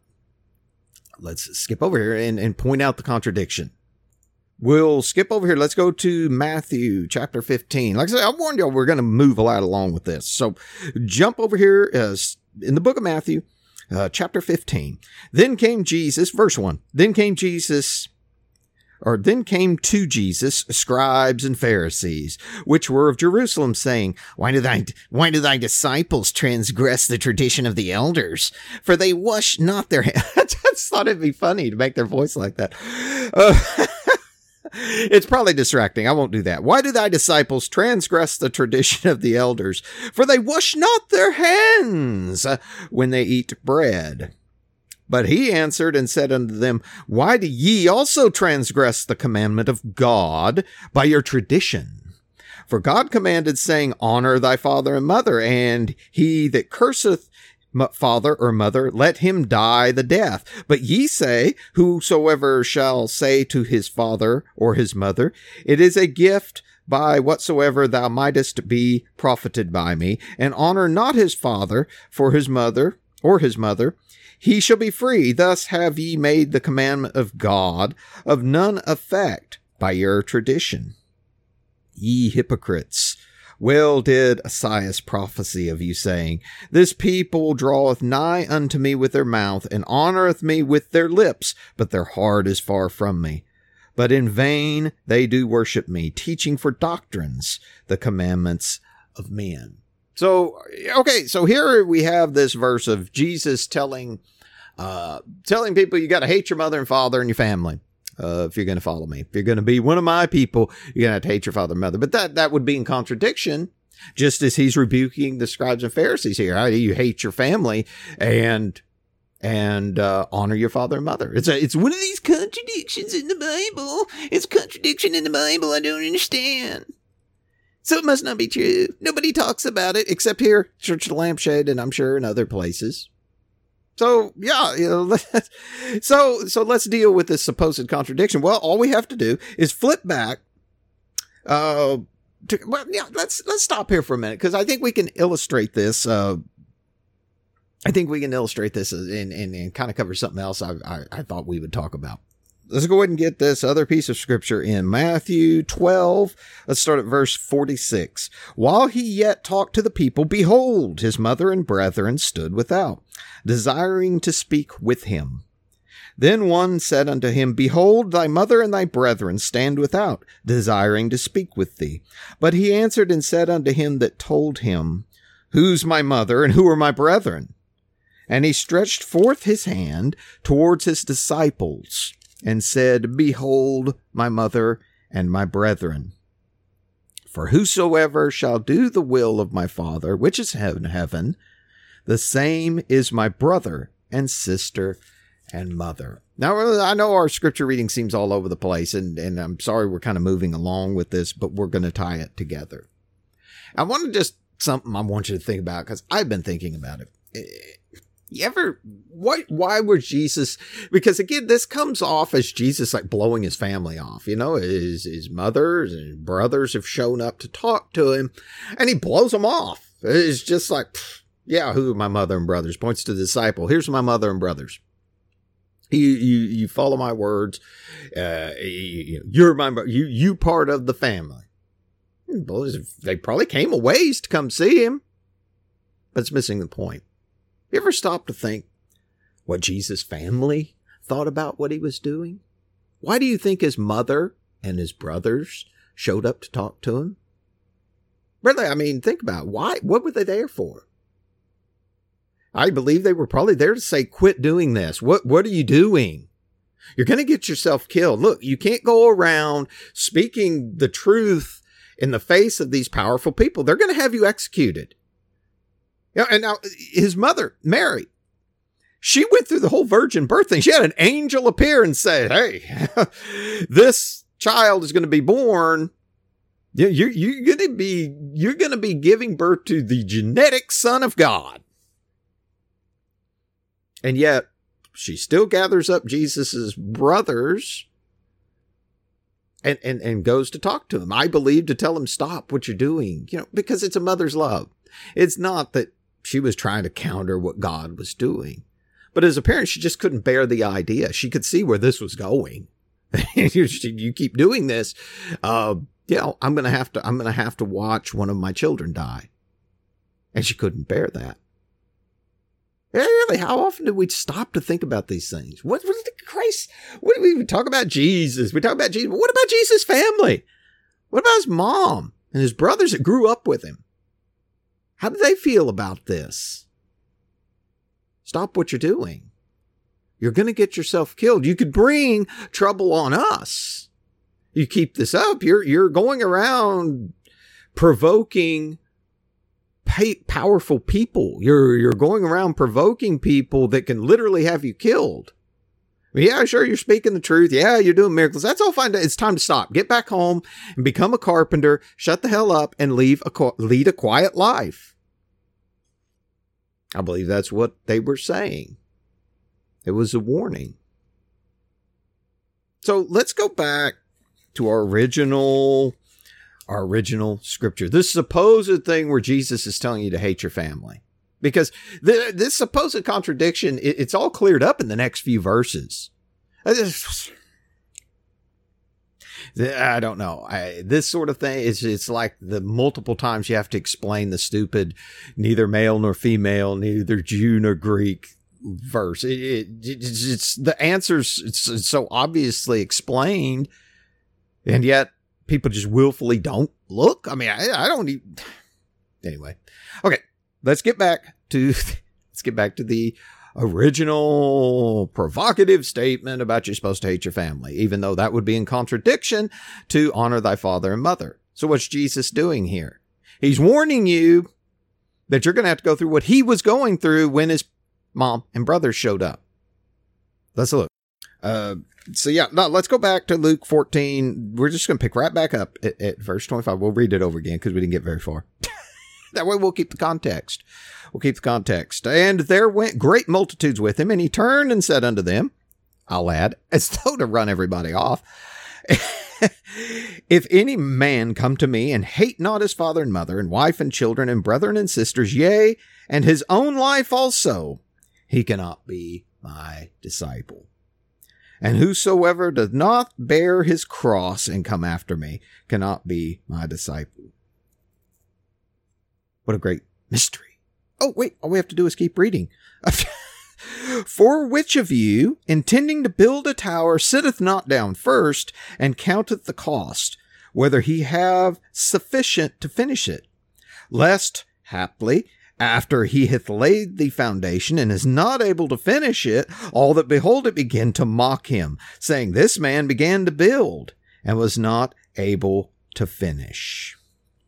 Speaker 2: let's skip over here and, and point out the contradiction. We'll skip over here. Let's go to Matthew chapter fifteen. Like I said, I warned y'all we're going to move a lot along with this. So jump over here uh, in the book of Matthew, uh, chapter fifteen. Then came Jesus, verse one. Then came Jesus, or then came to Jesus scribes and Pharisees, which were of Jerusalem, saying, Why do thy, why do thy disciples transgress the tradition of the elders? For they wash not their hands. I just thought it'd be funny to make their voice like that. Uh, It's probably distracting. I won't do that. Why do thy disciples transgress the tradition of the elders? For they wash not their hands when they eat bread. But he answered and said unto them, Why do ye also transgress the commandment of God by your tradition? For God commanded, saying, Honor thy father and mother, and he that curseth father or mother, let him die the death. But ye say, whosoever shall say to his father or his mother, It is a gift by whatsoever thou mightest be profited by me, and honor not his father for his mother or his mother, he shall be free. Thus have ye made the commandment of God of none effect by your tradition. Ye hypocrites, well did Esaias prophesy of you, saying, This people draweth nigh unto me with their mouth, and honoureth me with their lips, but their heart is far from me. But in vain they do worship me, teaching for doctrines the commandments of men. So, okay, so here we have this verse of Jesus telling, uh, telling people you got to hate your mother and father and your family. Uh, if you're going to follow me, if you're going to be one of my people, you're going to have to hate your father and mother. But that, that would be in contradiction, just as he's rebuking the scribes and Pharisees here. How do you hate your family and, and, uh, honor your father and mother? It's a, it's one of these contradictions in the Bible. It's a contradiction in the Bible I don't understand. So it must not be true. Nobody talks about it except here, Church of the Lampshade, and I'm sure in other places. So, yeah, you know, so, so let's deal with this supposed contradiction. Well, all we have to do is flip back, uh, to, well, yeah, let's, let's stop here for a minute, because I think we can illustrate this, uh, I think we can illustrate this and, and, and kind of cover something else I, I, I thought we would talk about. let's go ahead and get this other piece of scripture in Matthew twelve. Let's start at verse forty-six. While he yet talked to the people, behold, his mother and brethren stood without, desiring to speak with him. Then one said unto him, Behold, thy mother and thy brethren stand without, desiring to speak with thee. But he answered and said unto him that told him, Who's my mother, and who are my brethren? And he stretched forth his hand towards his disciples, and said, Behold, my mother and my brethren. For whosoever shall do the will of my Father, which is in heaven, the same is my brother and sister and mother. Now, I know our scripture reading seems all over the place, and, and I'm sorry we're kind of moving along with this, but we're going to tie it together. I want to just, something I want you to think about, because I've been thinking about it. You ever, why, why was Jesus, because again, this comes off as Jesus like blowing his family off, you know, his, his mothers and brothers have shown up to talk to him, and he blows them off. It's just like, yeah, who are my mother and brothers? Points to the disciple. Here's my mother and brothers. You, you, you follow my words. Uh, you, you're my, you, you part of the family. They probably came a ways to come see him, but it's missing the point. You ever stop to think what Jesus' family thought about what he was doing? Why do you think his mother and his brothers showed up to talk to him? Really, I mean, think about it. Why? What were they there for? I believe they were probably there to say, quit doing this. What, what are you doing? You're going to get yourself killed. Look, you can't go around speaking the truth in the face of these powerful people. They're going to have you executed. Yeah, and now his mother, Mary, she went through the whole virgin birth thing. She had an angel appear and say, hey, this child is going to be born. You're, you're going to be, you're going to be giving birth to the genetic son of God. And yet she still gathers up Jesus's brothers and, and, and goes to talk to him. I believe to tell him, stop what you're doing, you know, because it's a mother's love. It's not that she was trying to counter what God was doing. But as a parent, she just couldn't bear the idea. She could see where this was going. You keep doing this, uh, you know, I'm going to have to, I'm going to have to watch one of my children die. And she couldn't bear that. Really, how often do we stop to think about these things? What, what is the Christ? What do we, we talk about Jesus? We talk about Jesus. But what about Jesus' family? What about his mom and his brothers that grew up with him? How do they feel about this? Stop what you're doing. You're going to get yourself killed. You could bring trouble on us. You keep this up, you're, you're going around provoking powerful people. You're, you're going around provoking people that can literally have you killed. Yeah, sure, you're speaking the truth. Yeah, you're doing miracles. That's all fine. It's time to stop. Get back home and become a carpenter. Shut the hell up and leave a, lead a quiet life. I believe that's what they were saying. It was a warning. So let's go back to our original, our original scripture. This supposed thing where Jesus is telling you to hate your family. Because the, this supposed contradiction, it, it's all cleared up in the next few verses. I, just, I don't know. I, this sort of thing, is it's like the multiple times you have to explain the stupid neither male nor female, neither Jew nor Greek verse. It, it, it's, it's the answers, it's, it's so obviously explained, and yet people just willfully don't look. I mean, I, I don't even... Anyway. Okay. Let's get back to, let's get back to the original provocative statement about you're supposed to hate your family, even though that would be in contradiction to honor thy father and mother. So what's Jesus doing here? He's warning you that you're going to have to go through what he was going through when his mom and brothers showed up. Let's look. Uh, so yeah, no, let's go back to Luke fourteen. We're just going to pick right back up at, at verse twenty-five. We'll read it over again because we didn't get very far. That way we'll keep the context. We'll keep the context. And there went great multitudes with him, and he turned and said unto them, I'll add, as though to run everybody off, if any man come to me and hate not his father and mother and wife and children and brethren and sisters, yea, and his own life also, he cannot be my disciple. And whosoever does not bear his cross and come after me cannot be my disciple. What a great mystery. Oh, wait, all we have to do is keep reading. For which of you, intending to build a tower, sitteth not down first, and counteth the cost, whether he have sufficient to finish it? Lest, haply, after he hath laid the foundation, and is not able to finish it, all that behold it begin to mock him, saying, This man began to build, and was not able to finish.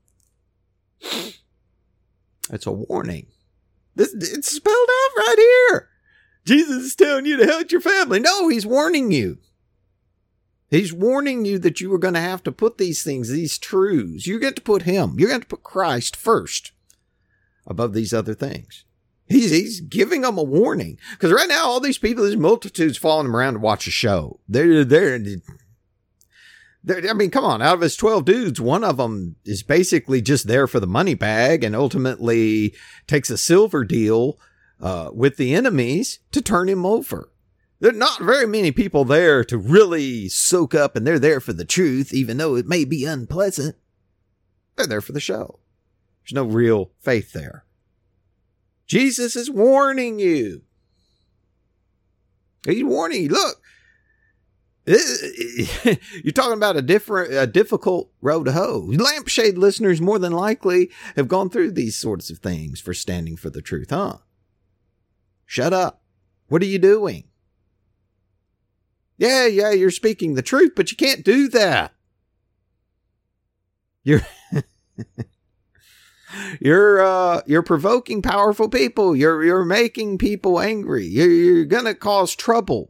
Speaker 2: It's a warning. This, it's spelled out right here. Jesus is telling you to help your family. No, he's warning you. He's warning you that you are going to have to put these things, these truths. You're going to put him. You're going to put Christ first above these other things. He's he's giving them a warning. Because right now, all these people, these multitudes following him around to watch a show. They're there. I mean, come on. Out of his twelve dudes, one of them is basically just there for the money bag and ultimately takes a silver deal uh, with the enemies to turn him over. There are not very many people there to really soak up, and they're there for the truth, even though it may be unpleasant. They're there for the show. There's no real faith there. Jesus is warning you. He's warning you. Look. You're talking about a different, a difficult road to hoe. Lampshade listeners more than likely have gone through these sorts of things for standing for the truth, huh? Shut up. What are you doing? Yeah, yeah, you're speaking the truth, but you can't do that. You're, you're, uh, you're provoking powerful people. You're, you're making people angry. You're, you're gonna cause trouble.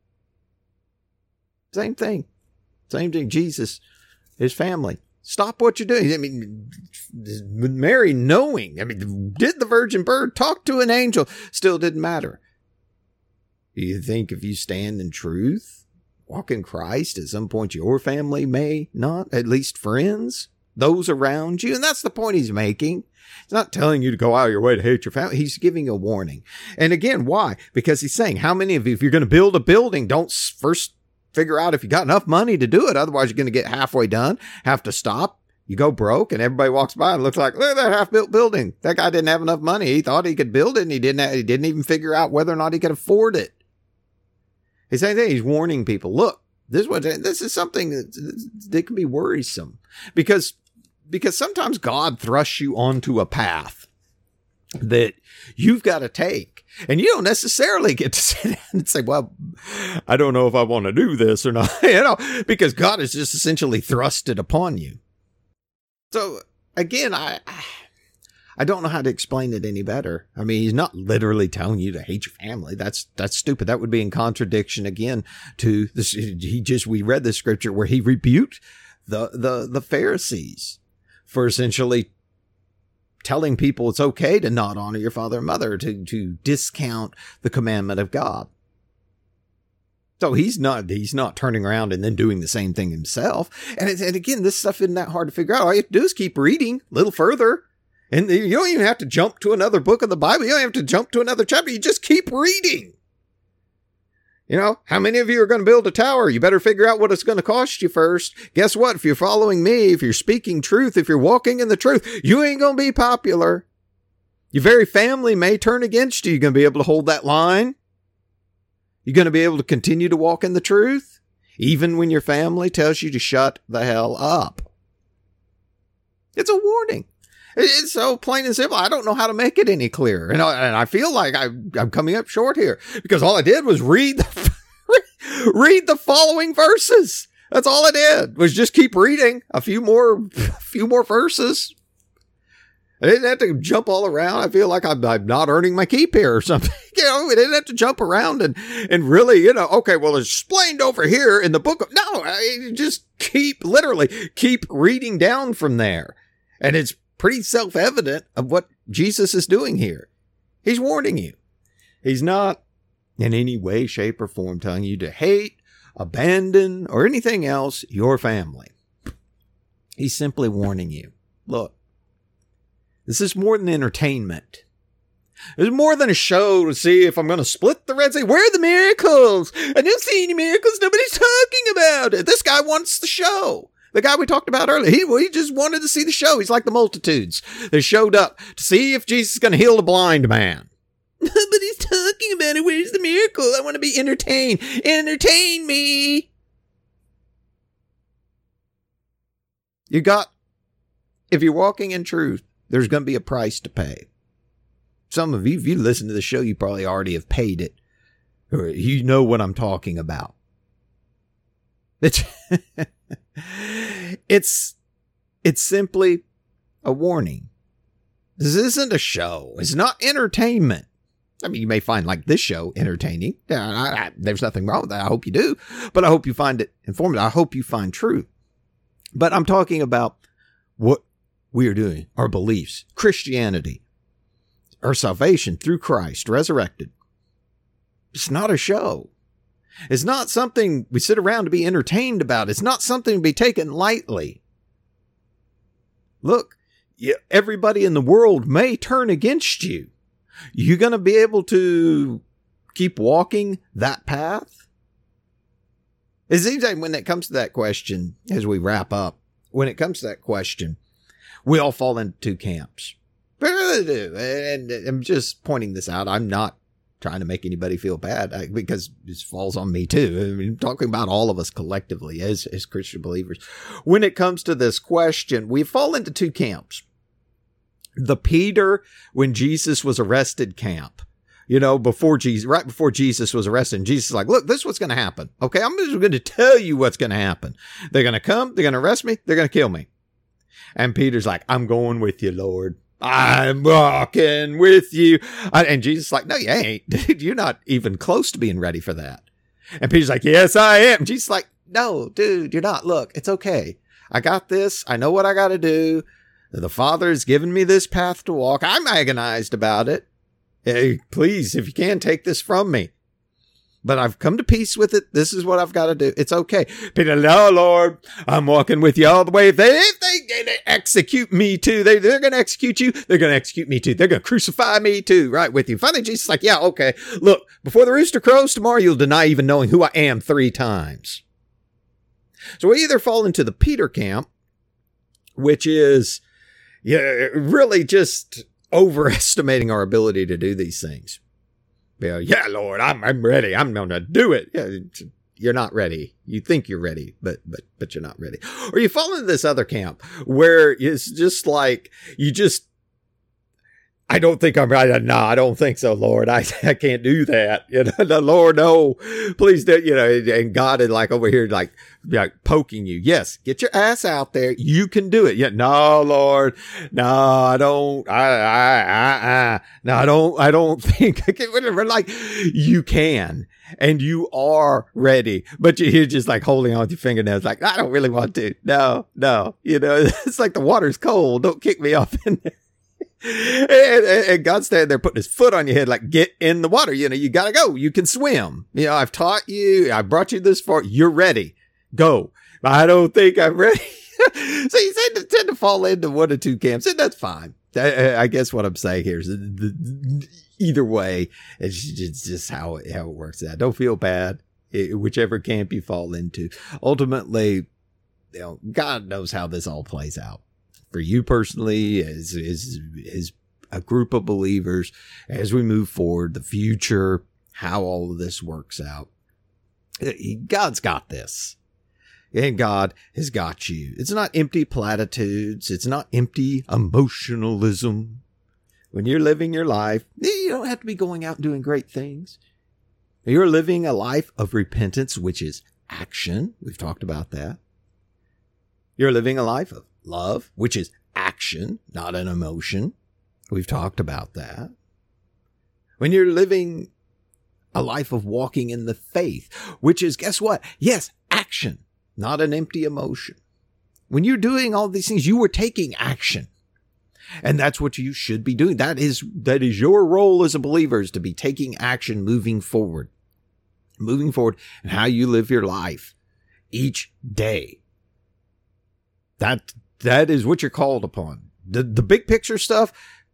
Speaker 2: Same thing. Same thing. Jesus, his family. Stop what you're doing. I mean, Mary knowing, I mean, did the virgin birth talk to an angel? Still didn't matter. Do you think if you stand in truth, walk in Christ, at some point your family may not, at least friends, those around you? And that's the point he's making. He's not telling you to go out of your way to hate your family. He's giving a warning. And again, why? Because he's saying, how many of you, if you're going to build a building, don't first figure out if you got enough money to do it. Otherwise, you're going to get halfway done, have to stop. You go broke, and everybody walks by and looks like, look at that half-built building. That guy didn't have enough money. He thought he could build it, and he didn't. Have, he didn't even figure out whether or not he could afford it. He's saying that he's warning people. Look, this is what this is something that, that can be worrisome because because sometimes God thrusts you onto a path that you've got to take. And you don't necessarily get to sit down and say, well, I don't know if I want to do this or not, you know, because God has just essentially thrust it upon you. So again, I, I don't know how to explain it any better. I mean, he's not literally telling you to hate your family. That's, that's stupid. That would be in contradiction again to this. He just, we read the scripture where he rebuked the, the, the Pharisees for essentially telling people it's okay to not honor your father and mother, to, to discount the commandment of God. So he's not, he's not turning around and then doing the same thing himself. And, it's, and again, this stuff isn't that hard to figure out. All you have to do is keep reading a little further. And you don't even have to jump to another book of the Bible. You don't have to jump to another chapter. You just keep reading. You know, how many of you are going to build a tower? You better figure out what it's going to cost you first. Guess what? If you're following me, if you're speaking truth, if you're walking in the truth, you ain't going to be popular. Your very family may turn against you. You're going to be able to hold that line. You're going to be able to continue to walk in the truth, even when your family tells you to shut the hell up. It's a warning. It's so plain and simple. I don't know how to make it any clearer. And I, and I feel like I, I'm coming up short here because all I did was read the, read the following verses. That's all I did was just keep reading a few more, a few more verses. I didn't have to jump all around. I feel like I'm, I'm not earning my keep here or something. You know, we didn't have to jump around and, and really, you know, okay, well, it's explained over here in the book. Of, no, I just keep, literally keep reading down from there. And it's pretty self-evident of what Jesus is doing here. He's warning you. He's not in any way, shape, or form telling you to hate, abandon, or anything else your family. He's simply warning you. Look, this is more than entertainment. It's more than a show to see if I'm going to split the Red Sea. Where are the miracles? I didn't see any miracles. Nobody's talking about it. This guy wants the show. The guy we talked about earlier, he, he just wanted to see the show. He's like the multitudes that showed up to see if Jesus is going to heal the blind man. Nobody's talking about it. Where's the miracle? I want to be entertained. Entertain me. You got, if you're walking in truth, there's going to be a price to pay. Some of you, if you listen to the show, you probably already have paid it. Or you know what I'm talking about. It's, it's, it's simply a warning. This isn't a show. It's not entertainment. I mean, you may find like this show entertaining. Yeah, I, I, there's nothing wrong with that. I hope you do. But I hope you find it informative. I hope you find truth. But I'm talking about what we are doing, our beliefs, Christianity, our salvation through Christ, resurrected. It's not a show. It's not something we sit around to be entertained about. It's not something to be taken lightly. Look, everybody in the world may turn against you. You going to be able to keep walking that path? It seems like when it comes to that question, as we wrap up, when it comes to that question, we all fall into two camps. We really do. And I'm just pointing this out. I'm not trying to make anybody feel bad because this falls on me too. I mean, I'm talking about all of us collectively as, as Christian believers. When it comes to this question, we fall into two camps. The Peter, when Jesus was arrested camp. You know, before Jesus, right before Jesus was arrested, and Jesus is like, look, this is what's going to happen. Okay, I'm just going to tell you what's going to happen. They're going to come, they're going to arrest me, they're going to kill me. And Peter's like, I'm going with you, Lord. I'm walking with you. And Jesus is like, no, you ain't. Dude, you're not even close to being ready for that. And Peter's like, yes, I am. Jesus is like, no, dude, you're not. Look, it's okay. I got this. I know what I got to do. The Father has given me this path to walk. I'm agonized about it. Hey, please, if you can, take this from me. But I've come to peace with it. This is what I've got to do. It's okay. Peter, no, Lord, I'm walking with you all the way. If they, if they, they execute me too, they, they're going to execute you. They're going to execute me too. They're going to crucify me too, right with you. Finally, Jesus is like, yeah, okay. Look, before the rooster crows tomorrow, you'll deny even knowing who I am three times. So we either fall into the Peter camp, which is yeah, really just overestimating our ability to do these things. Yeah, yeah, Lord, I'm I'm ready. I'm going to do it. Yeah, you're not ready. You think you're ready, but but but you're not ready. Or you fall into this other camp where it's just like you just. I don't think I'm right. No, I don't think so, Lord. I I can't do that. You know, the Lord, no, please do. You know, and God is like over here, like like poking you. Yes, get your ass out there. You can do it. Yeah, no, Lord, no, I don't. I I I, I no, I don't. I don't think. I can't, whatever. Like you can, and you are ready, but you're just like holding on with your fingernails. Like I don't really want to. No, no. You know, it's like the water's cold. Don't kick me off in there. And, and, and God's standing there putting his foot on your head, like, get in the water. You know, you gotta go. You can swim. You know, I've taught you. I brought you this far. You're ready. Go. I don't think I'm ready. So you tend to, tend to fall into one or two camps, and that's fine. I, I guess what I'm saying here is the, the, either way, it's just, just how it, how it works out. Don't feel bad, it, whichever camp you fall into. Ultimately, you know, God knows how this all plays out. For you personally, as, as, as a group of believers, as we move forward, the future, how all of this works out. God's got this. And God has got you. It's not empty platitudes. It's not empty emotionalism. When you're living your life, you don't have to be going out and doing great things. You're living a life of repentance, which is action. We've talked about that. You're living a life of love, which is action, not an emotion. We've talked about that. When you're living a life of walking in the faith, which is, guess what? Yes, action, not an empty emotion. When you're doing all these things, you are taking action. And that's what you should be doing. That is, that is your role as a believer, is to be taking action, moving forward, moving forward and how you live your life each day. That, that is what you're called upon. The, the big picture stuff,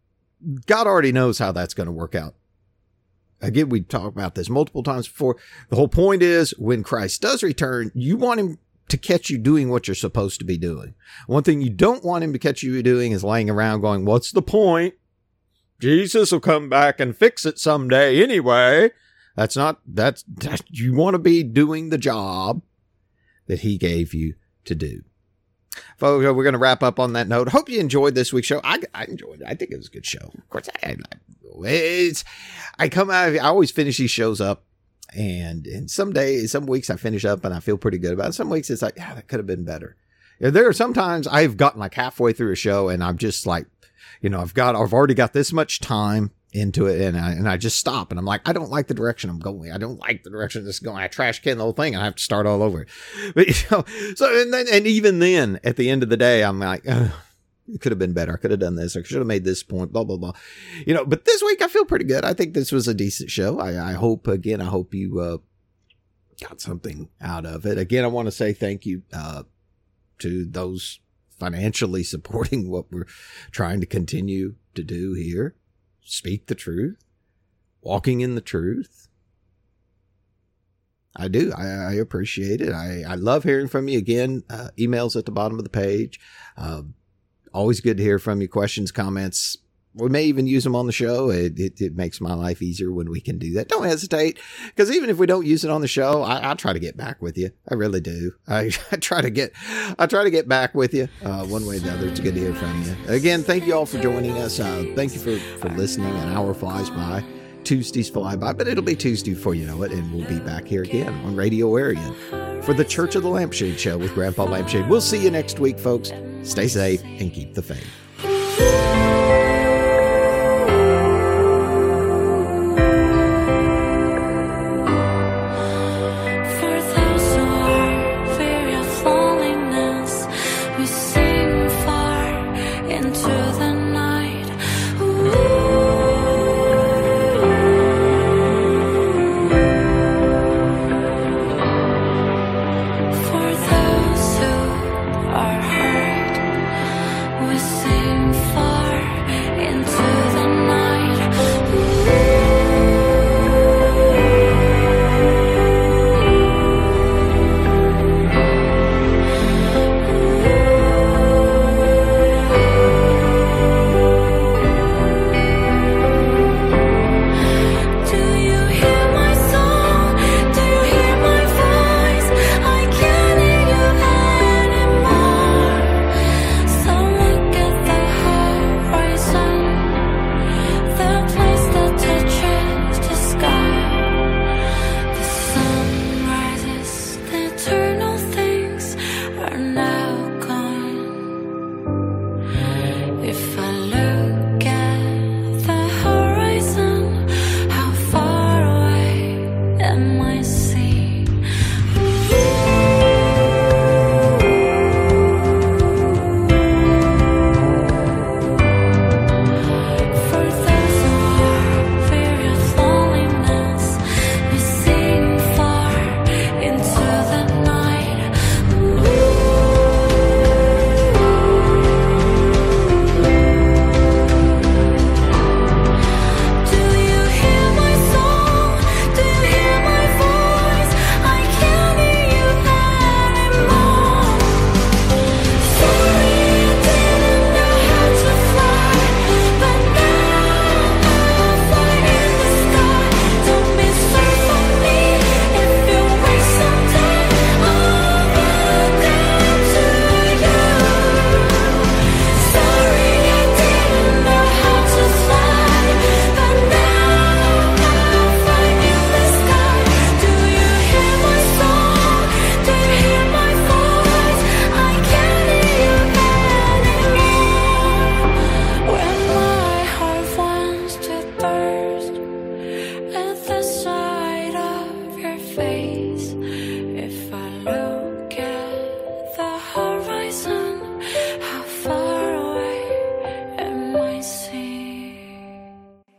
Speaker 2: God already knows how that's going to work out. Again, we talked about this multiple times before. The whole point is when Christ does return, you want him to catch you doing what you're supposed to be doing. One thing you don't want him to catch you doing is laying around going, what's the point? Jesus will come back and fix it someday anyway. That's not, that's, that's you want to be doing the job that he gave you to do. Folks, we're going to wrap up on that note. Hope you enjoyed this week's show. I, I enjoyed it. I think it was a good show. Of course, I, it's, I come out, I always finish these shows up. And, and some days, some weeks I finish up and I feel pretty good about it. Some weeks it's like, yeah, that could have been better. There are sometimes I've gotten like halfway through a show and I'm just like, you know, I've got, I've already got this much time into it and I, and I just stop and I'm like, I don't like the direction I'm going. I don't like the direction this is going. I trash can the whole thing and I have to start all over. But, you know, so, and then, and even then at the end of the day, I'm like, oh, it could have been better. I could have done this. I should have made this point, blah, blah, blah. You know, but this week I feel pretty good. I think this was a decent show. I, I hope, again, I hope you uh, got something out of it. Again, I want to say thank you uh, to those financially supporting what we're trying to continue to do here. Speak the truth. Walking in the truth. I do. I, I appreciate it. I, I love hearing from you. Again, uh, emails at the bottom of the page. Uh, Always good to hear from you. Questions, comments. We may even use them on the show. It, it, it makes my life easier when we can do that. Don't hesitate, because even if we don't use it on the show, I, I try to get back with you. I really do. I, I try to get, I try to get back with you uh, one way or the other. It's good to hear from you. Again, thank you all for joining us. Uh, thank you for, for listening. An hour flies by. Tuesdays fly by, but it'll be Tuesday before you know it, and we'll be back here again on Radio Aryan for the Church of the Lampshade Show with Grandpa Lampshade. We'll see you next week, folks. Stay safe and keep the faith.